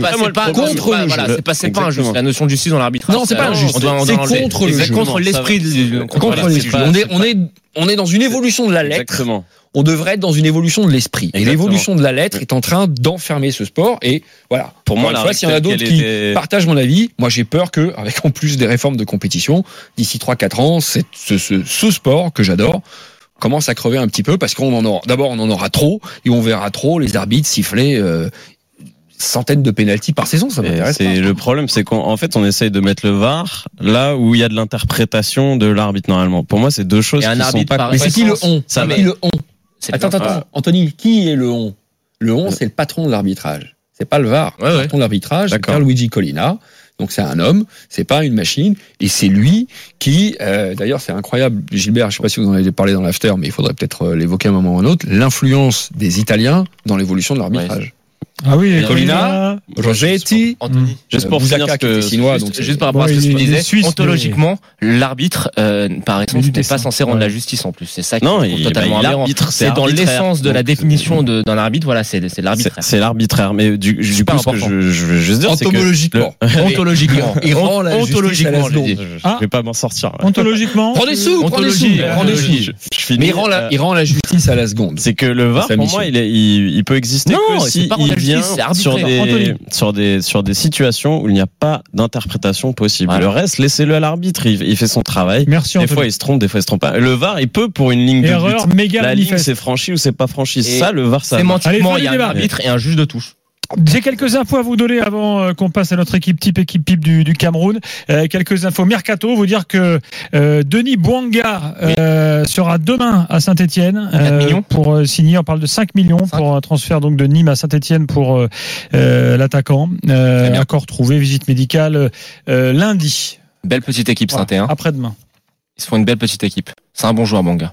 C'est pas injuste. La notion de justice dans l'arbitrage. Non, c'est pas injuste. C'est contre le jeu. Contre l'esprit. Contre l'esprit. On est dans une évolution de la lettre. Exactement. On devrait être dans une évolution de l'esprit. Et l'évolution de la lettre est en train d'enfermer ce sport. Et voilà. Pour moi, s'il y en a d'autres qui partagent mon avis, moi j'ai peur que, avec en plus des réformes de compétition, d'ici 3-4 ans, ce sport que j'adore commence à crever un petit peu parce qu'on en aura trop et on verra trop les arbitres siffler centaines de pénaltys par saison. Ça m'intéresse pas. Le problème, c'est qu'en fait, on essaye de mettre le VAR là où il y a de l'interprétation de l'arbitre normalement. Pour moi, c'est deux choses qui sont pas. Mais c'est qui le on ? Attends, Anthony, qui est le on ? Le on, c'est le patron de l'arbitrage. C'est pas le VAR. Le patron de l'arbitrage, c'est Pierluigi Collina. Donc c'est un homme, c'est pas une machine, et c'est lui qui, d'ailleurs c'est incroyable, Gilbert, je sais pas si vous en avez parlé dans l'after, mais il faudrait peut-être l'évoquer à un moment ou un autre, l'influence des Italiens dans l'évolution de l'arbitrage. Ah oui, Collina, Rogetti, Anthony. Juste pour finir ce que chinois, juste par rapport à ce que tu disais, ontologiquement, l'arbitre, par exemple, n'est pas censé rendre la justice en plus. C'est ça qui est totalement aberrant. C'est dans l'essence de la définition d'un arbitre. Voilà, c'est l'arbitraire. C'est l'arbitraire, mais du coup, ce que je veux juste dire, c'est que ontologiquement, il rend la justice à la seconde. Je vais pas m'en sortir. Ontologiquement, prends des sous. Mais il rend la justice 6 à la seconde. C'est que le VAR, pour moi, il peut exister que si il vient sur des situations où il n'y a pas d'interprétation possible. Voilà. Le reste, laissez-le à l'arbitre. Il fait son travail. Merci. Des fois, il se trompe, des fois, il se trompe pas. Le VAR, il peut pour une ligne erreur de but. Méga la manifeste. ligne, c'est franchi ou c'est pas franchi. Ça, le VAR, ça. Sémantiquement, il y a un arbitre et un juge de touche. J'ai quelques infos à vous donner avant qu'on passe à notre équipe type du Cameroun. Quelques infos mercato, vous dire que Denis Bouanga sera demain à Saint-Etienne pour signer. On parle de 5 millions pour un transfert donc de Nîmes à Saint-Etienne pour l'attaquant. Accord trouvé, visite médicale lundi. Belle petite équipe Saint-Etienne. Après-demain. Ils se font une belle petite équipe. C'est un bon joueur, Bouanga.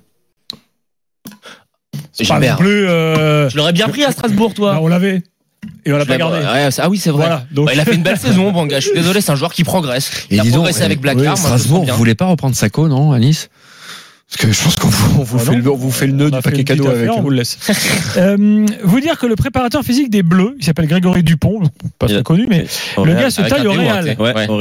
Gilbert. Je l'aurais bien pris à Strasbourg, toi. Bah, on l'avait. Et on l'a pas gardé. Ah oui, c'est vrai. Voilà, donc... il a fait une belle saison, Bouanga. Je suis désolé, c'est un joueur qui progresse. Il a progressé avec Blackard. Strasbourg, vous voulez pas reprendre Sako, non, à Nice? Parce que je pense qu'on vous fait le nœud du paquet cadeau avec. On vous le laisse. Vous dire que le préparateur physique des Bleus, il s'appelle Grégory Dupont, pas très connu, mais le gars se taille au Real.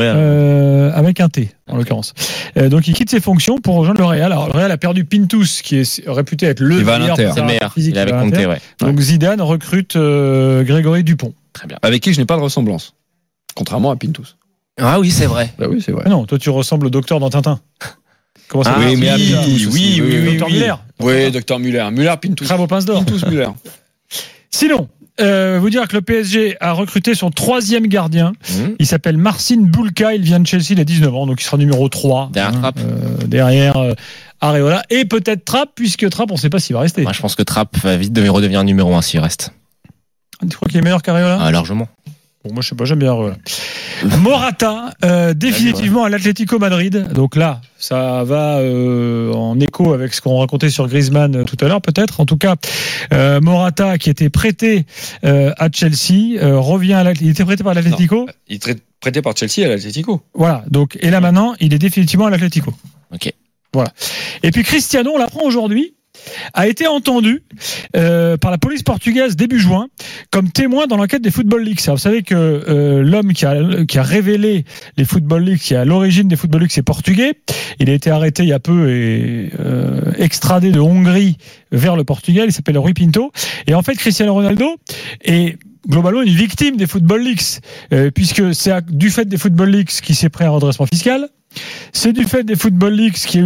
Avec un T, en l'occurrence. Donc il quitte ses fonctions pour rejoindre le Real. Alors le Real a perdu Pintus, qui est réputé être le meilleur préparateur physique. Il est avec Conte, Donc Zidane recrute Grégory Dupont. Très bien. Avec qui je n'ai pas de ressemblance. Contrairement à Pintus. Ah oui, c'est vrai. Bah oui, c'est vrai. Ah non, toi tu ressembles au docteur dans Tintin. Comment ça oui, mais oui, Dr Muller. Oui, Dr Muller. Muller, Pintus. Crème aux pinces d'or. Pintus, Muller. Sinon, vous dire que le PSG a recruté son 3e gardien. Il s'appelle Marcin Bulka. Il vient de Chelsea, il a 19 ans, donc il sera numéro 3. Derrière Areola. Et peut-être Trapp, puisque Trapp, on ne sait pas s'il va rester. Moi, je pense que Trapp va vite redevenir numéro 1 s'il reste. Tu crois qu'il est meilleur qu'Areola ? Largement. Bon, moi je sais pas, j'aime bien Areola. Morata, définitivement à l'Atlético Madrid. Donc là, ça va en écho avec ce qu'on racontait sur Griezmann tout à l'heure, peut-être. En tout cas, Morata, qui était prêté à Chelsea, revient il était prêté par l'Atlético. Il était prêté par Chelsea à l'Atlético. Voilà. Donc, et là maintenant, il est définitivement à l'Atlético. Ok. Voilà. Et puis Cristiano, on l'apprend aujourd'hui, a été entendu par la police portugaise début juin comme témoin dans l'enquête des Football Leaks. Alors, vous savez que l'homme qui a révélé les Football Leaks, qui est à l'origine des Football Leaks, c'est portugais. Il a été arrêté il y a peu et extradé de Hongrie vers le Portugal. Il s'appelle Rui Pinto. Et en fait, Cristiano Ronaldo est globalement une victime des Football Leaks, puisque c'est du fait des Football Leaks qu'il s'est pris un redressement fiscal. C'est du fait des Football Leaks qui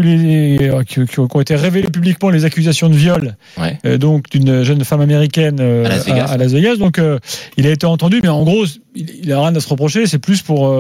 ont été révélées publiquement les accusations de viol, donc d'une jeune femme américaine à Las Vegas. Donc il a été entendu, mais en gros, il a rien à se reprocher. C'est plus pour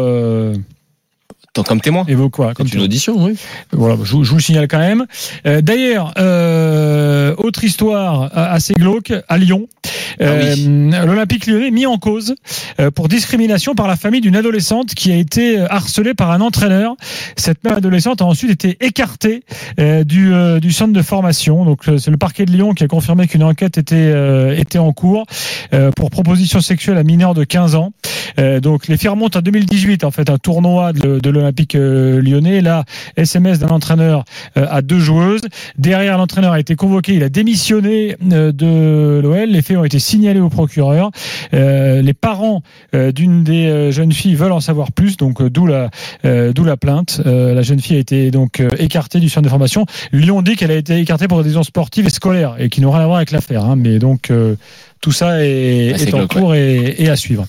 comme témoin. Évoque quoi, comme une audition, oui. Voilà, je vous le signale quand même. D'ailleurs, autre histoire assez glauque à Lyon. L'Olympique Lyonnais mis en cause pour discrimination par la famille d'une adolescente qui a été harcelée par un entraîneur. Cette même adolescente a ensuite été écartée du centre de formation. Donc c'est le parquet de Lyon qui a confirmé qu'une enquête était en cours pour proposition sexuelle à mineur de 15 ans. Donc les faits remontent à 2018, en fait, un tournoi de l'Olympique Lyonnais. Là, SMS d'un entraîneur à 2 joueuses. Derrière, l'entraîneur a été convoqué, il a démissionné de l'OL. Les faits ont été signalés au procureur. Les parents d'une des jeunes filles veulent en savoir plus, donc d'où la plainte. La jeune fille a été donc écartée du centre de formation. Lyon dit qu'elle a été écartée pour des raisons sportives et scolaires et qui n'ont rien à voir avec l'affaire. Mais donc tout ça est en cours et à suivre.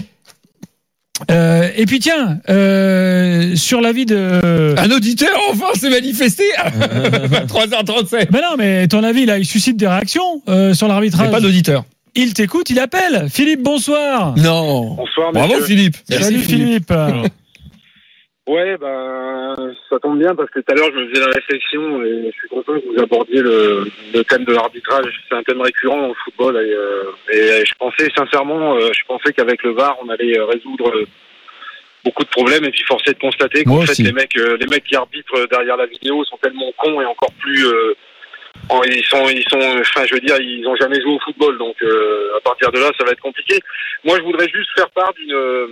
Et puis tiens, sur l'avis de... Un auditeur enfin s'est manifesté à 3h37. Mais non, mais ton avis là, il suscite des réactions sur l'arbitrage. Il n'y a pas d'auditeur. Il t'écoute, il appelle. Philippe, bonsoir. Non. Bonsoir, bravo monsieur. Philippe. Salut Philippe. Ouais, ça tombe bien parce que tout à l'heure je me faisais la réflexion et je suis content que vous abordiez le thème de l'arbitrage. C'est un thème récurrent dans le football et je pensais sincèrement, qu'avec le VAR on allait résoudre beaucoup de problèmes et puis force est de constater qu'en fait les mecs qui arbitrent derrière la vidéo sont tellement cons et encore plus ils ont jamais joué au football, donc à partir de là ça va être compliqué. Moi je voudrais juste faire part de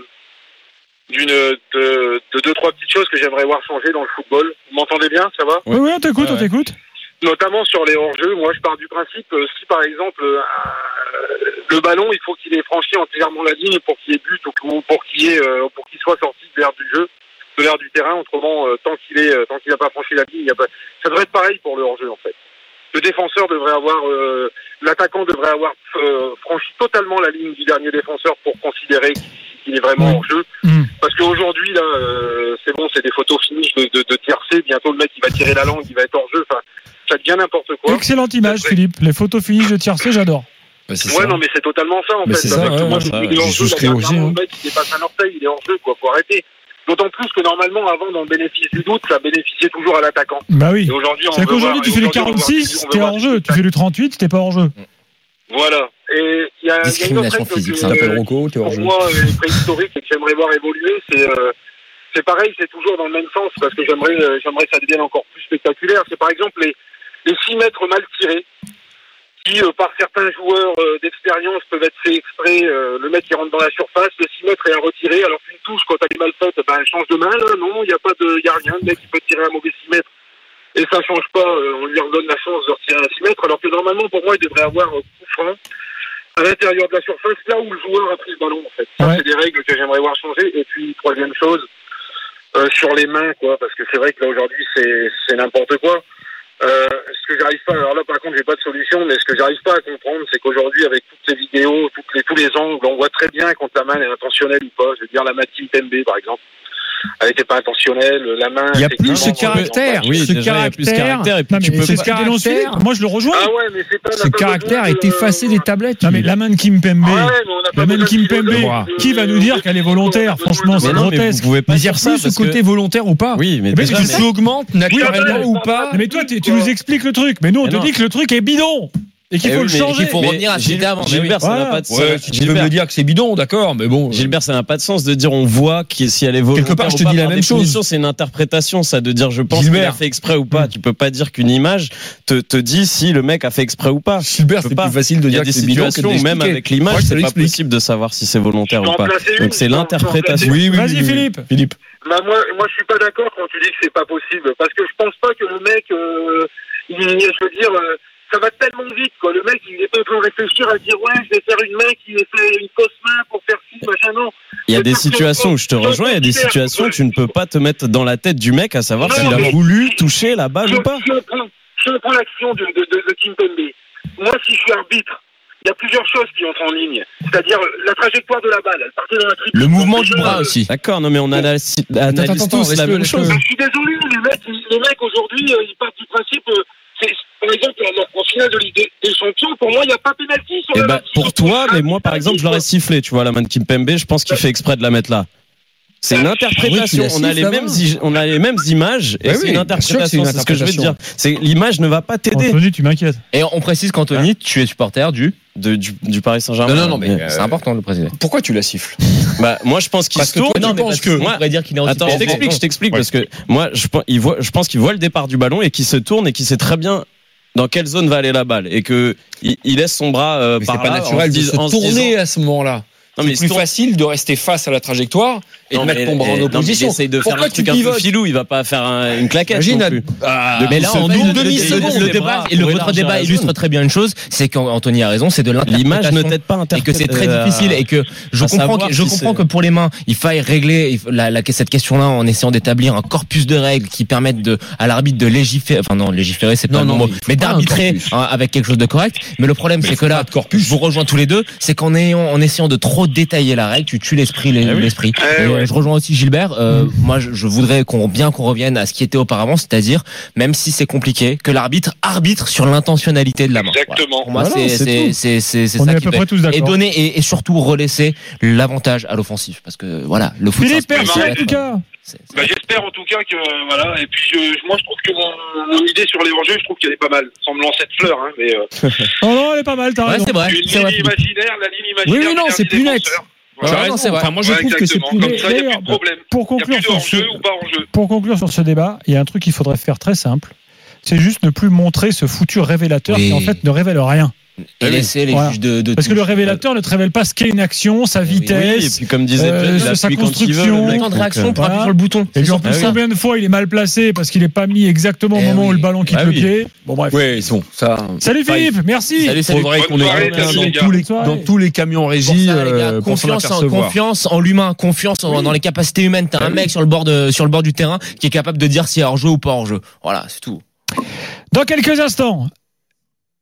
2-3 petites choses que j'aimerais voir changer dans le football. Vous m'entendez bien, ça va ? Oui, on t'écoute. Notamment sur les hors-jeux. Moi, je pars du principe, si par exemple le ballon, il faut qu'il ait franchi entièrement la ligne pour qu'il y ait but ou pour qu'il soit sorti de l'air du jeu, de l'air du terrain. Autrement, tant qu'il n'a pas franchi la ligne, ça devrait être pareil pour le hors-jeu en fait. le défenseur devrait avoir, l'attaquant devrait avoir franchi totalement la ligne du dernier défenseur pour considérer qu'il est vraiment hors jeu. Parce qu'aujourd'hui là, c'est bon, c'est des photos finies de tiercé. Bientôt le mec il va tirer la langue, il va être hors jeu. Enfin, ça devient n'importe quoi. Excellente image, Philippe. Les photos finies de tiercé, j'adore. Ouais, non, mais c'est totalement ça en fait. C'est ça, moi je souscris aussi. Le mec il dépasse un orteil, il est hors jeu, quoi. Faut arrêter. D'autant plus que normalement, avant, dans le bénéfice du doute, ça bénéficiait toujours à l'attaquant. Bah oui. Et aujourd'hui, c'est qu'aujourd'hui, tu fais du 46, t'es hors jeu. Tu fais du 38, t'es pas hors jeu. Voilà. Et il y a une autre règle physique, ça s'appelle Rocco, t'es hors jeu. Pour moi, préhistorique et que j'aimerais voir évoluer, c'est pareil, c'est toujours dans le même sens, parce que j'aimerais ça devienne encore plus spectaculaire. C'est par exemple les 6 mètres mal tirés, qui, par certains joueurs d'expérience, peuvent être faits exprès. Le mec qui rentre dans la surface, le 6 mètres est à retirer, alors qu'une touche, quand elle est mal faite, elle change de main. Là, non, il y a rien. Le mec, il peut tirer un mauvais 6 mètres. Et ça change pas. On lui redonne la chance de retirer un 6 mètres, alors que normalement, pour moi, il devrait avoir coup franc à l'intérieur de la surface, là où le joueur a pris le ballon, en fait. Ça, c'est des règles que j'aimerais voir changer. Et puis, troisième chose, sur les mains, quoi, parce que c'est vrai que là, aujourd'hui, c'est n'importe quoi. Ce que j'arrive pas, alors là par contre j'ai pas de solution, mais ce que j'arrive pas à comprendre, c'est qu'aujourd'hui avec toutes ces vidéos, tous les angles, on voit très bien quand la main est intentionnelle ou pas. Je veux dire la main Kimpembe par exemple, elle n'était pas intentionnelle, la main. Il y a plus ce caractère, oui, déjà, il y a plus ce caractère, et puis tu peux c'est ce caractère. Moi je le rejoins. Ah ouais, mais c'est pas. Ce caractère est effacé des tablettes. Non mais la main de Kimpembe, qui va nous dire qu'elle est volontaire? Franchement, c'est grotesque. Vous pouvez pas dire ça, ce côté volontaire ou pas. Oui, mais tu augmentes naturellement ou pas. Mais toi, tu nous expliques le truc. Mais nous, on te dit que le truc est bidon. Et qu'il faut le changer. Il faut revenir à Gilbert. Gilbert, ça n'a pas de sens. Tu peux me dire que c'est bidon, d'accord, mais bon. Gilbert, ça n'a pas de sens de dire on voit si elle est volontaire. Quelque part, je te dis la même chose. C'est une interprétation, ça, de dire je pense qu'il a fait exprès ou pas. Tu peux pas dire qu'une image te dit si le mec a fait exprès ou pas. Gilbert, c'est plus facile de dire que c'est bidon que de même avec l'image, c'est pas possible de savoir si c'est volontaire ou pas. Donc c'est l'interprétation. Oui, vas-y, Philippe. Bah moi, je suis pas d'accord quand tu dis que c'est pas possible, parce que je pense pas que le mec, je veux dire. Ça va tellement vite, quoi. Le mec, il est pas en train de réfléchir à dire, ouais, je vais faire une main qui fait une fausse main pour faire ci, machin, non. Il y a des situations où je te rejoins, il y a des situations où tu ne peux pas te mettre dans la tête du mec à savoir s'il a voulu toucher la balle ou pas. Si on prend l'action de Kimpembe, moi, si je suis arbitre, il y a plusieurs choses qui entrent en ligne. C'est-à-dire la trajectoire de la balle, elle partait dans la triple. Le mouvement du bras aussi. D'accord, non mais on analyse tous la même chose. Je suis désolé, les mecs aujourd'hui, ils partent du principe... Par exemple, en finale de Ligue des Champions, pour moi, il n'y a pas pénalty sur la pour toi, mais moi, par exemple, je l'aurais sifflé, tu vois, la main de Kimpembe, je pense qu'il fait exprès de la mettre là. C'est une interprétation. On a les mêmes images et c'est une interprétation. C'est ce que je veux te dire. L'image ne va pas t'aider. Anthony, tu m'inquiètes. Et on précise qu'Anthony, tu es supporter du Paris Saint-Germain. Non, mais c'est important de le préciser. Pourquoi tu la siffles? Bah, moi, je pense qu'il se tourne. Non, mais parce que moi, on pourrait dire qu'il est en Attends, je t'explique parce que moi, je pense qu'il voit le départ du ballon et qu'il se tourne et qu'il sait très bien dans quelle zone va aller la balle et que il laisse son bras par là. C'est pas naturel de se tourner à ce moment-là. C'est plus facile de rester face à la trajectoire et de mettre ton bras en opposition. Il essaye de faire un truc un peu filou, il va pas faire une claquette. Imagine, mais là, en une demi-seconde, votre débat illustre très bien une chose, c'est qu'Anthony a raison, c'est de l'interprétation. L'image ne t'aide pas à interpréter. Et que c'est très difficile et que je comprends que pour les mains, il faille régler cette question-là en essayant d'établir un corpus de règles qui permettent à l'arbitre de légiférer, enfin non, légiférer, c'est pas le mot, mais d'arbitrer avec quelque chose de correct. Mais le problème, c'est que là, je vous rejoins tous les deux, c'est qu'en essayant de trop détailler la règle, tu tues l'esprit. Je rejoins aussi Gilbert. Moi, je voudrais qu'on revienne à ce qui était auparavant, c'est-à-dire, même si c'est compliqué, que l'arbitre arbitre sur l'intentionnalité de la main. Exactement. Pour moi, c'est ça qui fait. Et donner et surtout relaisser l'avantage à l'offensif, parce que voilà, le foot. Philippe, merci en tout cas. J'espère en tout cas que voilà. Et puis moi, je trouve que mon idée sur les hors-jeux, je trouve qu'elle est pas mal, sans me lancer de fleurs, hein, mais. Oh non, elle est pas mal. T'as raison. C'est vrai. La ligne imaginaire. Oui, non, c'est plus net. C'est vrai. Enfin, moi, je trouve que c'est plus comme ça, il n'y a plus de problème. Pour conclure sur ce débat, il y a un truc qu'il faudrait faire très simple. C'est juste ne plus montrer ce foutu révélateur qui en fait ne révèle rien. Et laisser les juges de parce que le révélateur ne te révèle pas ce qu'est une action, sa vitesse, oui, et puis comme disait sa construction, le temps de réaction pour appuyer sur le bouton. Et puis en plus, combien de fois il est mal placé parce qu'il n'est pas mis exactement au moment où le ballon quitte le pied. Bon bref. Oui, bon, ça. Salut Philippe, merci. Il faudrait qu'on ait dans tous les camions régie confiance en l'humain, confiance dans les capacités humaines. T'as un mec sur le bord du terrain qui est capable de dire s'il est hors jeu ou pas hors jeu. Voilà, c'est tout. Dans quelques instants,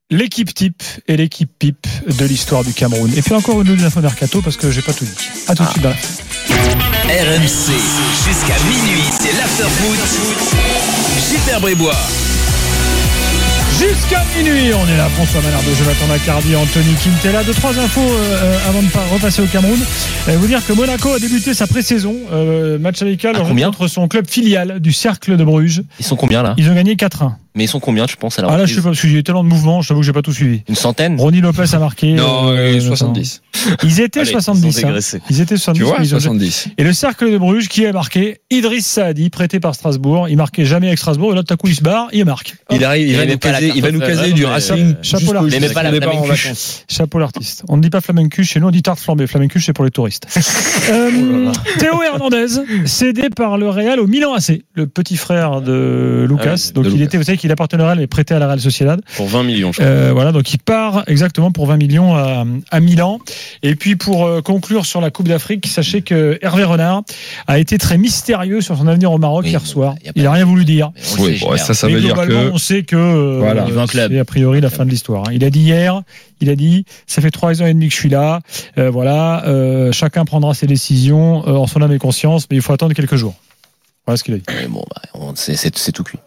l'équipe type et l'équipe pipe de l'histoire du Cameroun. Et puis encore une autre info mercato parce que j'ai pas tout dit. À tout de suite. RMC, jusqu'à minuit, c'est l'after-foot. Gilbert Brébois. Jusqu'à minuit, on est là. François Manardo, Jonathan Macardy, Anthony Quintela. 2-3 infos avant de repasser au Cameroun. Vous dire que Monaco a débuté sa pré-saison, match amical contre son club filial du Cercle de Bruges. Ils sont combien là ? Ils ont gagné 4-1. Mais ils sont combien, je pense, alors? Ah là, je sais pas, parce qu'il y a eu tellement de mouvements, je t'avoue que j'ai pas tout suivi. Une centaine? Ronny Lopez a marqué. Non, 70. Ils étaient 70. Ils étaient 70. Tu vois, 70. Et le Cercle de Bruges, qui a marqué Idriss Saadi, prêté par Strasbourg. Il marquait jamais avec Strasbourg, et là, tout à coup, il se barre, il marque. Il arrive, il va nous caser du Racing. Chapeau l'artiste. Mais pas la flamencuche. Chapeau l'artiste. On ne dit pas flamencuche, chez nous, on dit tarte flambée. Flamencuche, c'est pour les touristes. Théo Hernandez, cédé par le Real au Milan AC, le petit frère de Lucas. Donc, il était, vous savez qu'il appartenait au Real, mais prêté à la Real Sociedad. Pour 20 millions, je crois. Voilà, donc il part exactement pour 20 millions à Milan. Et puis pour conclure sur la Coupe d'Afrique, sachez que Hervé Renard a été très mystérieux sur son avenir au Maroc hier soir. Il n'a rien voulu dire. Oui, bon, ça veut dire que on sait que voilà. C'est a priori la fin de l'histoire. Il a dit hier, ça fait 3 ans et demi que je suis là. Voilà, chacun prendra ses décisions en son âme et conscience, mais il faut attendre quelques jours. Voilà ce qu'il a dit. Bon, c'est tout cuit.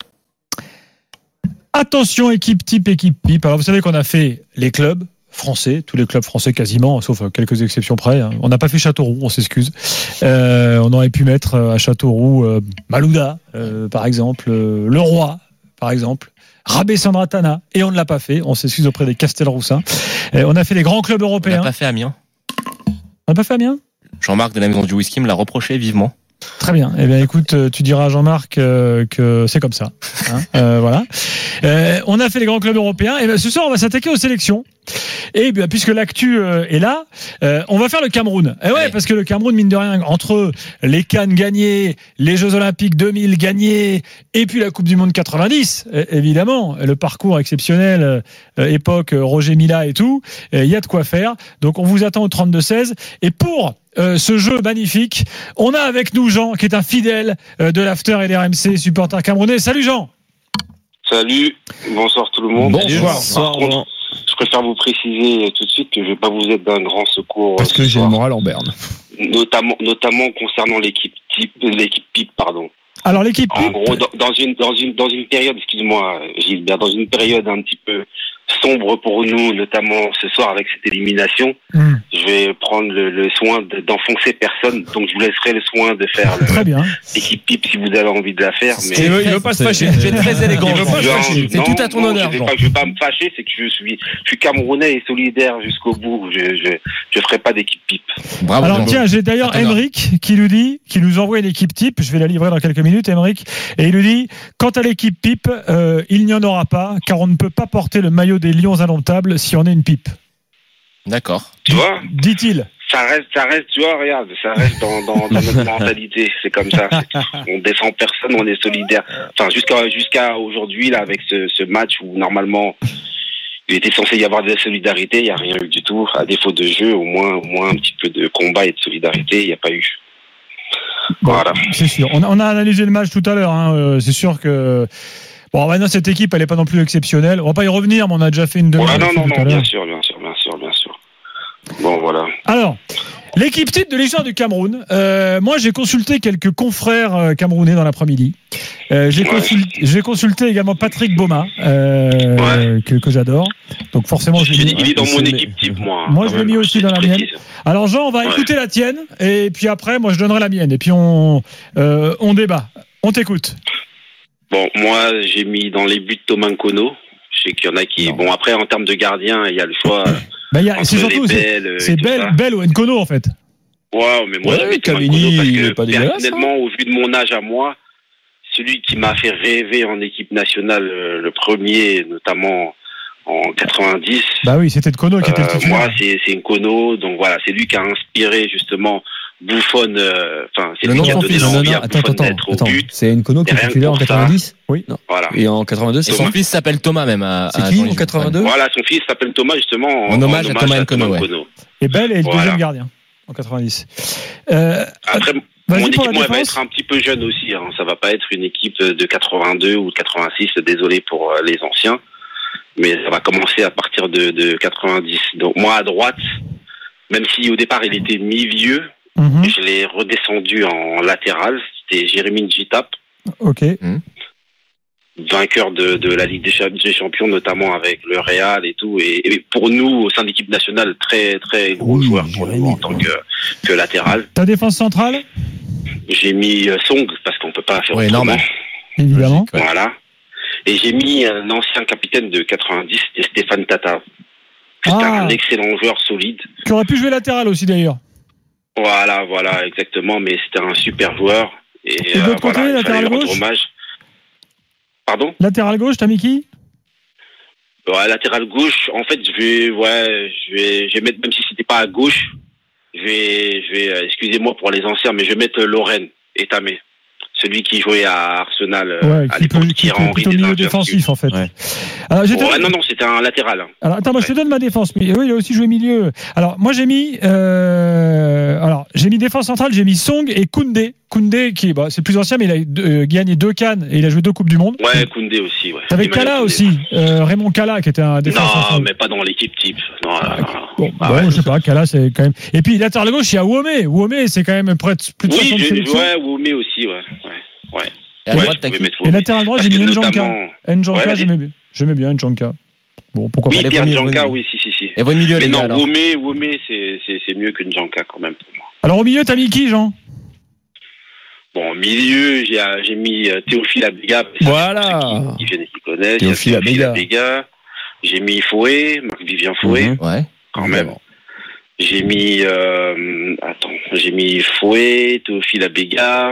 Attention, équipe type, équipe pipe. Alors vous savez qu'on a fait les clubs français, tous les clubs français quasiment, sauf quelques exceptions près. On n'a pas fait Châteauroux, on s'excuse. On aurait pu mettre à Châteauroux Malouda, par exemple, Leroy, par exemple, Rabé Sandratana, et on ne l'a pas fait. On s'excuse auprès des Castelroussins. On a fait les grands clubs européens. On n'a pas fait Amiens. On n'a pas fait Amiens ? Jean-Marc de la Maison du Whisky me l'a reproché vivement. Très bien. Eh bien, écoute, tu diras à Jean-Marc que c'est comme ça. Voilà. On a fait les grands clubs européens. Et bien, ce soir, on va s'attaquer aux sélections. Et bien, puisque l'actu est là, on va faire le Cameroun. Et ouais, parce que le Cameroun, mine de rien, entre les CAN gagnés, les Jeux Olympiques 2000 gagnés, et puis la Coupe du Monde 90, évidemment, le parcours exceptionnel, époque Roger Mila et tout, il y a de quoi faire. Donc, on vous attend au 32-16. Et pour ce jeu magnifique, on a avec nous Jean, qui est un fidèle de l'After et des RMC, supporter camerounais. Salut Jean. Salut, bonsoir tout le monde. Bonsoir. Je préfère vous préciser tout de suite que je ne vais pas vous être d'un grand secours. Parce que j'ai le moral en berne. Notamment concernant l'équipe pipe, pardon. Alors l'équipe en gros, dans une période, excuse-moi Gilbert, dans une période un petit peu sombre pour nous, notamment ce soir avec cette élimination, je vais prendre le soin d'enfoncer personne, donc je vous laisserai le soin de faire l'équipe pipe si vous avez envie de la faire. Mais il veut pas se fâcher. C'est très élégant. C'est tout à ton honneur. Je vais pas me fâcher, c'est que je suis camerounais et solidaire jusqu'au bout. Je ferai pas d'équipe pipe. Bravo. Alors tiens, j'ai d'ailleurs Emeric qui nous envoie une équipe type. Je vais la livrer dans quelques minutes, Emeric. Et il nous dit, quant à l'équipe pipe, il n'y en aura pas, car on ne peut pas porter le maillot des Lions indomptables si on est une pipe. D'accord. Tu vois, dit-il. Ça reste, tu vois, regarde, ça reste dans notre mentalité. C'est comme ça. On défend personne, on est solidaire. Enfin, jusqu'à aujourd'hui, là, avec ce match où normalement il était censé y avoir de la solidarité, il n'y a rien eu du tout. À défaut de jeu, au moins un petit peu de combat et de solidarité, il n'y a pas eu. Voilà. C'est sûr. On a analysé le match tout à l'heure. C'est sûr que. Bon, maintenant, cette équipe, elle n'est pas non plus exceptionnelle. On va pas y revenir, mais on a déjà fait une demi-heure. Non, bien sûr. Bon, voilà. Alors, l'équipe type de l'histoire du Cameroun. Moi, j'ai consulté quelques confrères camerounais dans l'après-midi. J'ai consulté également Patrick Boma, que j'adore. Donc, forcément, il est dans mon équipe type, moi. Moi, je l'ai mis aussi dans la mienne. Alors, Jean, on va écouter la tienne. Et puis après, moi, je donnerai la mienne. Et puis, on débat. On t'écoute. Bon, moi, j'ai mis dans les buts Thomas Nkono. Je sais qu'il y en a qui... Bon, après, en termes de gardien, il y a le choix... c'est surtout c'est Bell ou Nkono, en fait. Ouais, mais moi, j'ai Cavini, parce il que est pas dégueulasse. personnellement, au vu de mon âge à moi, celui qui m'a fait rêver en équipe nationale, le premier, notamment en 90... Bah oui, c'était Nkono qui était le titulaire. Moi, c'est Nkono. Donc voilà, c'est lui qui a inspiré, justement... Buffon, c'est lui qui a donné l'envie à Buffon d'être au but. C'est Nkono qui est titulaire en 90 ? Oui. Non. Voilà. Et en 82, c'est son fils s'appelle Thomas même. C'est qui en 82 ? Voilà, son fils s'appelle Thomas justement en hommage à Thomas Nkono. Et Bell est le deuxième gardien en 90. Après, mon équipe va être un petit peu jeune aussi. Ça va pas être une équipe de 82 ou de 86. Désolé pour les anciens. Mais ça va commencer à partir de 90. Donc moi à droite, même si au départ il était milieu, je l'ai redescendu en latéral. C'était Jérémy Njitap. Ok. Vainqueur de la Ligue des Champions, notamment avec le Real et tout. Et pour nous, au sein de l'équipe nationale, très très gros joueur pour nous en tant que latéral. Ta défense centrale? J'ai mis Song parce qu'on peut pas faire autrement. Normal. Évidemment. Voilà. Et j'ai mis un ancien capitaine de 90, c'était Stéphane Tata. C'était un excellent joueur solide. Qui aurait pu jouer latéral aussi d'ailleurs. Voilà, exactement. Mais c'était un super joueur. Et de l'autre côté, latéral gauche. Pardon? Latéral gauche, t'as mis qui? Latéral gauche, en fait, je vais mettre, même si c'était pas à gauche, je vais, excusez-moi pour les anciens, mais je vais mettre Lorraine et Tamé. Celui qui jouait à Arsenal à l'époque, qui est Henri au milieu défensif en fait. Ouais. Alors, non, c'était un latéral. Alors attends, moi je te donne ma défense. Mais oui, il a aussi joué milieu. Alors moi j'ai mis, défense centrale, j'ai mis Song et Koundé. Koundé qui c'est plus ancien, mais il a gagné 2 CAN et il a joué 2 Coupes du Monde. Ouais, Koundé aussi. Ouais. T'avais Kala aussi, Raymond Kala qui était un défenseur central. Non, mais pas dans l'équipe type. Non. Je sais pas. Kala c'est quand même. Et puis latéral gauche, il y a Womé. Womé c'est quand même près de plus de 60 sélections. Ouais, Womé aussi, ouais. Et à droite, et latéral droit, j'ai mis Njanka. Njanka, j'aimais bien Njanka. Bon, pourquoi pas. Oui, Pierre Njanka, oui, si. Et votre milieu, mais non, alors. Womé, c'est mieux que Njanka quand même pour moi. Alors au milieu, t'as mis qui, Jean? Bon, au milieu, j'ai mis Théophile Abega. Voilà. Qui connaissent. Théophile Abega. J'ai mis Fouet, Marc-Vivien Fouet. Ouais. Quand même. J'ai mis, Fouet, Théophile Abega.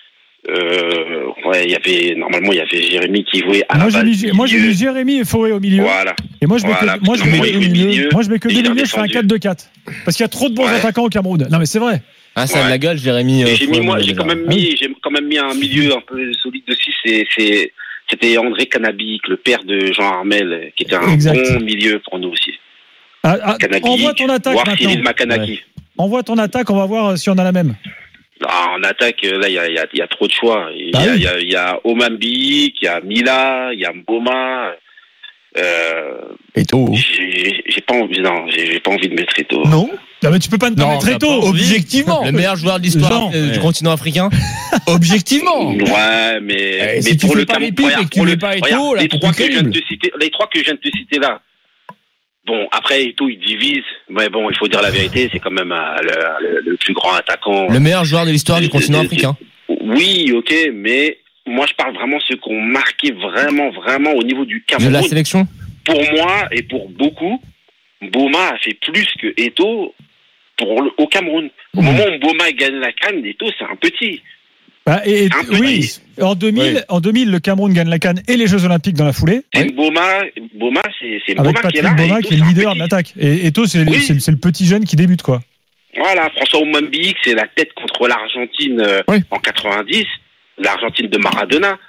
Il y avait Jérémy qui jouait à la base. Moi, j'ai mis Jérémy et Fouet au milieu. Voilà. Et moi, je mets que 2 milieux, je fais un 4-2-4. Parce qu'il y a trop de bons attaquants au Cameroun. Non, mais c'est vrai. Ah, ça a de la gueule, Jérémy. J'ai quand même mis un milieu un peu solide aussi. C'était André Canabic, le père de Jean Armel, qui était un bon milieu pour nous aussi. Envoie ton attaque voir maintenant. Cyril Makanaki. Envoie ton attaque, on va voir si on a la même. En attaque, là, il y a trop de choix. Il y a Omambi, il y a Mila, il y a Mboma. Eto'o. J'ai pas envie de mettre Eto'o. Non, mais tu peux pas mettre Eto'o, objectivement. Le meilleur joueur de l'histoire du continent africain. Objectivement. Ouais, mais si pour tu le fais pas les pipes et que tu mets pas Eto'o, là, les 3 que je viens de te citer là. Bon, après, Eto'o, il divise. Mais bon, il faut dire la vérité, c'est quand même le plus grand attaquant. Le meilleur joueur de l'histoire du continent africain. Oui, ok, mais moi, je parle vraiment de ceux qui ont marqué vraiment au niveau du Cameroun. De la sélection. Pour moi et pour beaucoup, Mboma a fait plus que Eto'o au Cameroun. Au moment où Mboma gagne la CAN, Eto'o, c'est un petit. Oui, en 2000, le Cameroun gagne la CAN et les Jeux Olympiques dans la foulée. Et Mboma, c'est Mboma avec qui est là. Mboma qui est le leader de l'attaque. Et Eto'o, c'est le petit jeune qui débute, quoi. Voilà, François Omambi, c'est la tête contre l'Argentine en 90, l'Argentine de Maradona.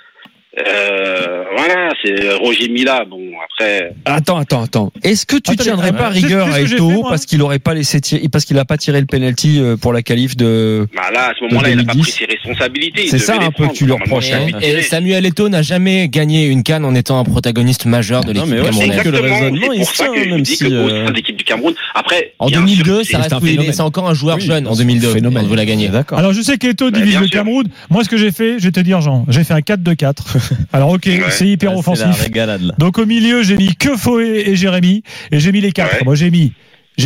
Voilà, c'est Roger Mila. Bon, après. Attends. Est-ce que tu tiendrais pas rigueur à Eto'o parce qu'il aurait pas laissé parce qu'il a pas tiré le penalty pour la qualif de. Bah là, à ce moment-là, il a pas pris ses responsabilités. C'est ça un peu que tu lui reproches. Et Samuel Eto'o n'a jamais gagné une CAN en étant un protagoniste majeur de l'équipe camerounaise. C'est que le raisonnement, il tient, même si au sein de l'équipe du Cameroun. Après. En 2002, ça reste c'est encore un joueur jeune en 2002. On veut la gagner. Alors je sais qu'Eto'o divise le Cameroun. Moi, ce que j'ai fait, je vais te dire, Jean, j'ai fait un 4-2-4. Alors ok. C'est hyper offensif. Donc au milieu, j'ai mis que Fouet et Jérémy et j'ai mis les 4. Moi j'ai mis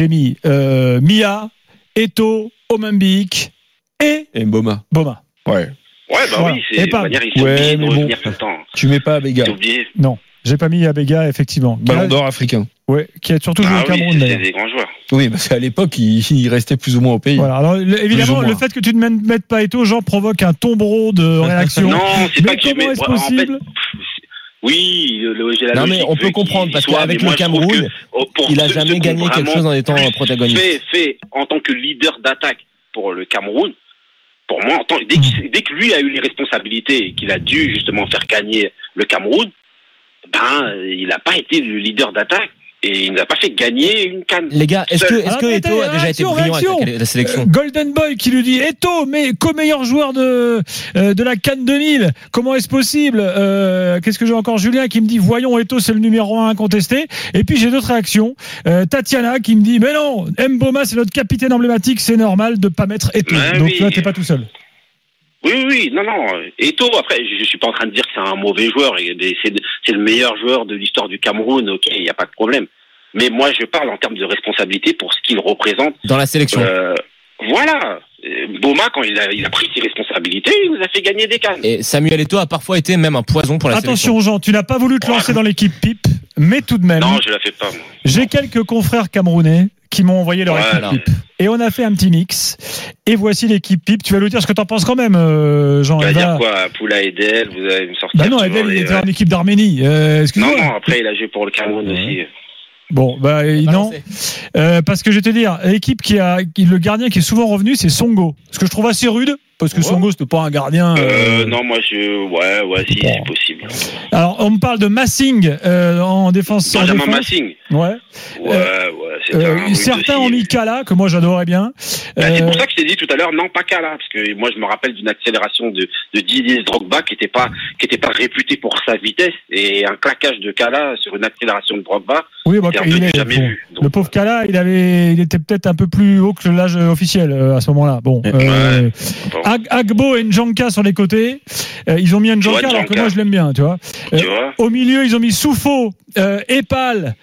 Mia, Eto'o, Omambic et Mboma. Ouais, oui, c'est de manière ils sont obligés de revenir tout le temps. Tu mets pas Abega. Non, j'ai pas mis Abega effectivement. Ballon d'or africain. Ouais, qui a surtout joué au Cameroun d'ailleurs. C'est des grands joueurs. Oui, parce qu'à l'époque, il restait plus ou moins au pays. Voilà. Alors évidemment, le fait que tu ne mettes pas Eto'o, Jean, provoque un tombereau de réaction. Non, c'est pas que comment est-ce possible? Oui, j'ai la non, mais on peut comprendre parce qu'avec le Cameroun, il a jamais gagné quelque chose en étant protagoniste. Fait en tant que leader d'attaque pour le Cameroun, pour moi, dès que lui a eu les responsabilités et qu'il a dû justement faire gagner le Cameroun, il n'a pas été le leader d'attaque. Et il nous a pas fait gagner une CAN. Les gars, est-ce que Eto'o a déjà été brillant avec la sélection? Golden Boy qui lui dit Eto'o, mais co-meilleur joueur de la CAN 2000. Comment est-ce possible? Qu'est-ce que j'ai encore? Julien qui me dit voyons, Eto'o c'est le numéro 1 incontesté. Et puis j'ai d'autres réactions. Tatiana qui me dit mais non, Mboma c'est notre capitaine emblématique, c'est normal de pas mettre Eto'o. Donc là t'es pas tout seul. Oui, non. Eto'o, après, je suis pas en train de dire que c'est un mauvais joueur. C'est le meilleur joueur de l'histoire du Cameroun. Ok, il n'y a pas de problème. Mais moi, je parle en termes de responsabilité pour ce qu'il représente dans la sélection. Voilà. Mboma, quand il a pris ses responsabilités, il nous a fait gagner des CAN. Et Samuel Eto'o a parfois été même un poison pour la sélection. Attention, Jean, tu n'as pas voulu te lancer dans l'équipe PIP, mais tout de même. Non, je la fais pas. Moi. J'ai quelques confrères camerounais qui m'ont envoyé leur équipe PIP. Et on a fait un petit mix. Et voici l'équipe PIP. Tu vas nous dire ce que t'en penses quand même, Jean. Tu vas dire quoi? Poula Edel, vous allez me sortir. Bah non, Edel, il était en équipe d'Arménie. Excuse-moi. Non, après, il a joué pour le Cameroun aussi. Bon, non. Parce que je vais te dire, l'équipe le gardien qui est souvent revenu, c'est Songo. Ce que je trouve assez rude. Parce que Songo, c'était pas un gardien. Non, moi, si, c'est possible. Alors, on me parle de Massing en défense. Benjamin Massing. Ouais. Certains ont mis Kala, que moi j'adorais bien. C'est pour ça que je t'ai dit tout à l'heure, non, pas Kala, parce que moi je me rappelle d'une accélération de Didier Drogba qui était pas réputé pour sa vitesse, et un claquage de Kala sur une accélération de Drogba. Oui, jamais vu. Donc, le pauvre Kala, il était peut-être un peu plus haut que l'âge officiel à ce moment-là. Bon. Agbo et Njanka sur les côtés. Ils ont mis Njanka alors que moi je l'aime bien, tu vois. Au milieu, ils ont mis Soufo, Epal,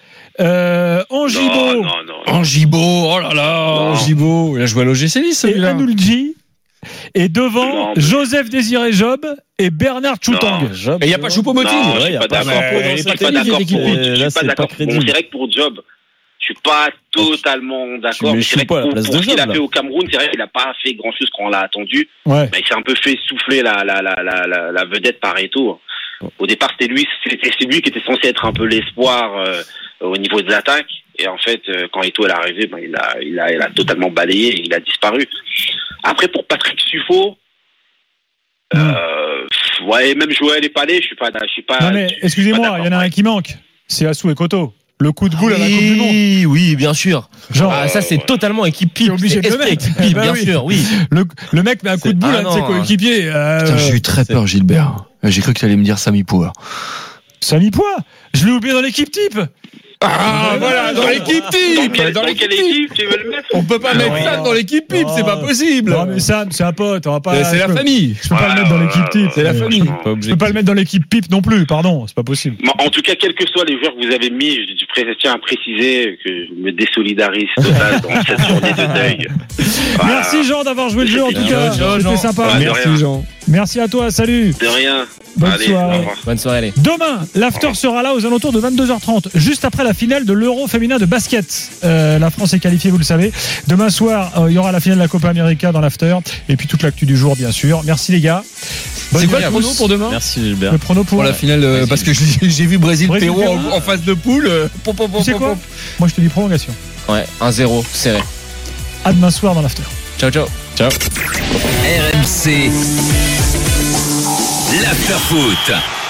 Angibo. Angibo, oh là là, Angibo. Il a joué à l'OGC Nice, celui-là. Et Anoulji. Et devant, Joseph Désiré Job et Bernard Choutang. Et il n'y a pas Choupo-Moting. Je suis pas d'accord. Je suis pas d'accord. C'est vrai que pour Job, je suis pas totalement d'accord. Mais c'est vrai que pour ce qu'il a fait au Cameroun, c'est vrai qu'il a pas fait grand chose quand on l'a attendu. Ouais. Il s'est un peu fait souffler la vedette par Eto'o. Au départ, c'est lui qui était censé être un peu l'espoir au niveau de l'attaque. Et en fait, quand Eto'o est arrivé, il a totalement balayé et il a disparu. Après, pour Patrick Suffo, même Joël Epalé, je suis pas. Non mais excusez-moi, il y en a un qui manque. C'est Assou Ekoto. Le coup de boule à la Coupe du Monde. Oui, bien sûr. Genre, ça, c'est totalement équipe PIP. Obligé de le mettre. Équipe PIP, bien sûr, oui. Le mec met un coup de boule à ses coéquipiers. Putain, j'ai eu très peur, Gilbert. J'ai cru que tu allais me dire Samy Poua. Samy Poua? Je l'ai oublié dans l'équipe type. Voilà, dans l'équipe type. Dans quelle équipe tu veux le mettre? On peut pas mettre Sam dans l'équipe type, c'est pas possible. Non mais Sam, c'est un pote, on va pas. C'est la famille. Je peux pas le mettre dans l'équipe type. C'est la famille. Je peux pas le mettre dans l'équipe pipe non plus, pardon, c'est pas possible. En tout cas, quels que soient les joueurs que vous avez mis, je tiens à préciser que je me désolidarise total dans cette journée de deuil. Merci Jean d'avoir joué le jeu en tout cas. C'était sympa. Merci Jean. Merci à toi, salut. De rien. Bonne soirée. Allez. Demain, l'after sera là aux alentours de 22h30, juste après la finale de l'Euro féminin de basket. La France est qualifiée, vous le savez. Demain soir, il y aura la finale de la Copa América dans l'after, et puis toute l'actu du jour, bien sûr. Merci les gars. C'est quoi le prono pour demain? Merci Gilbert. Le prono pour la finale, parce que j'ai vu Brésil-Pérou en phase de poule. Tu sais quoi? Moi je te dis prolongation. Ouais, 1-0, serré. À demain soir dans l'after. Ciao. RMC l'after foot.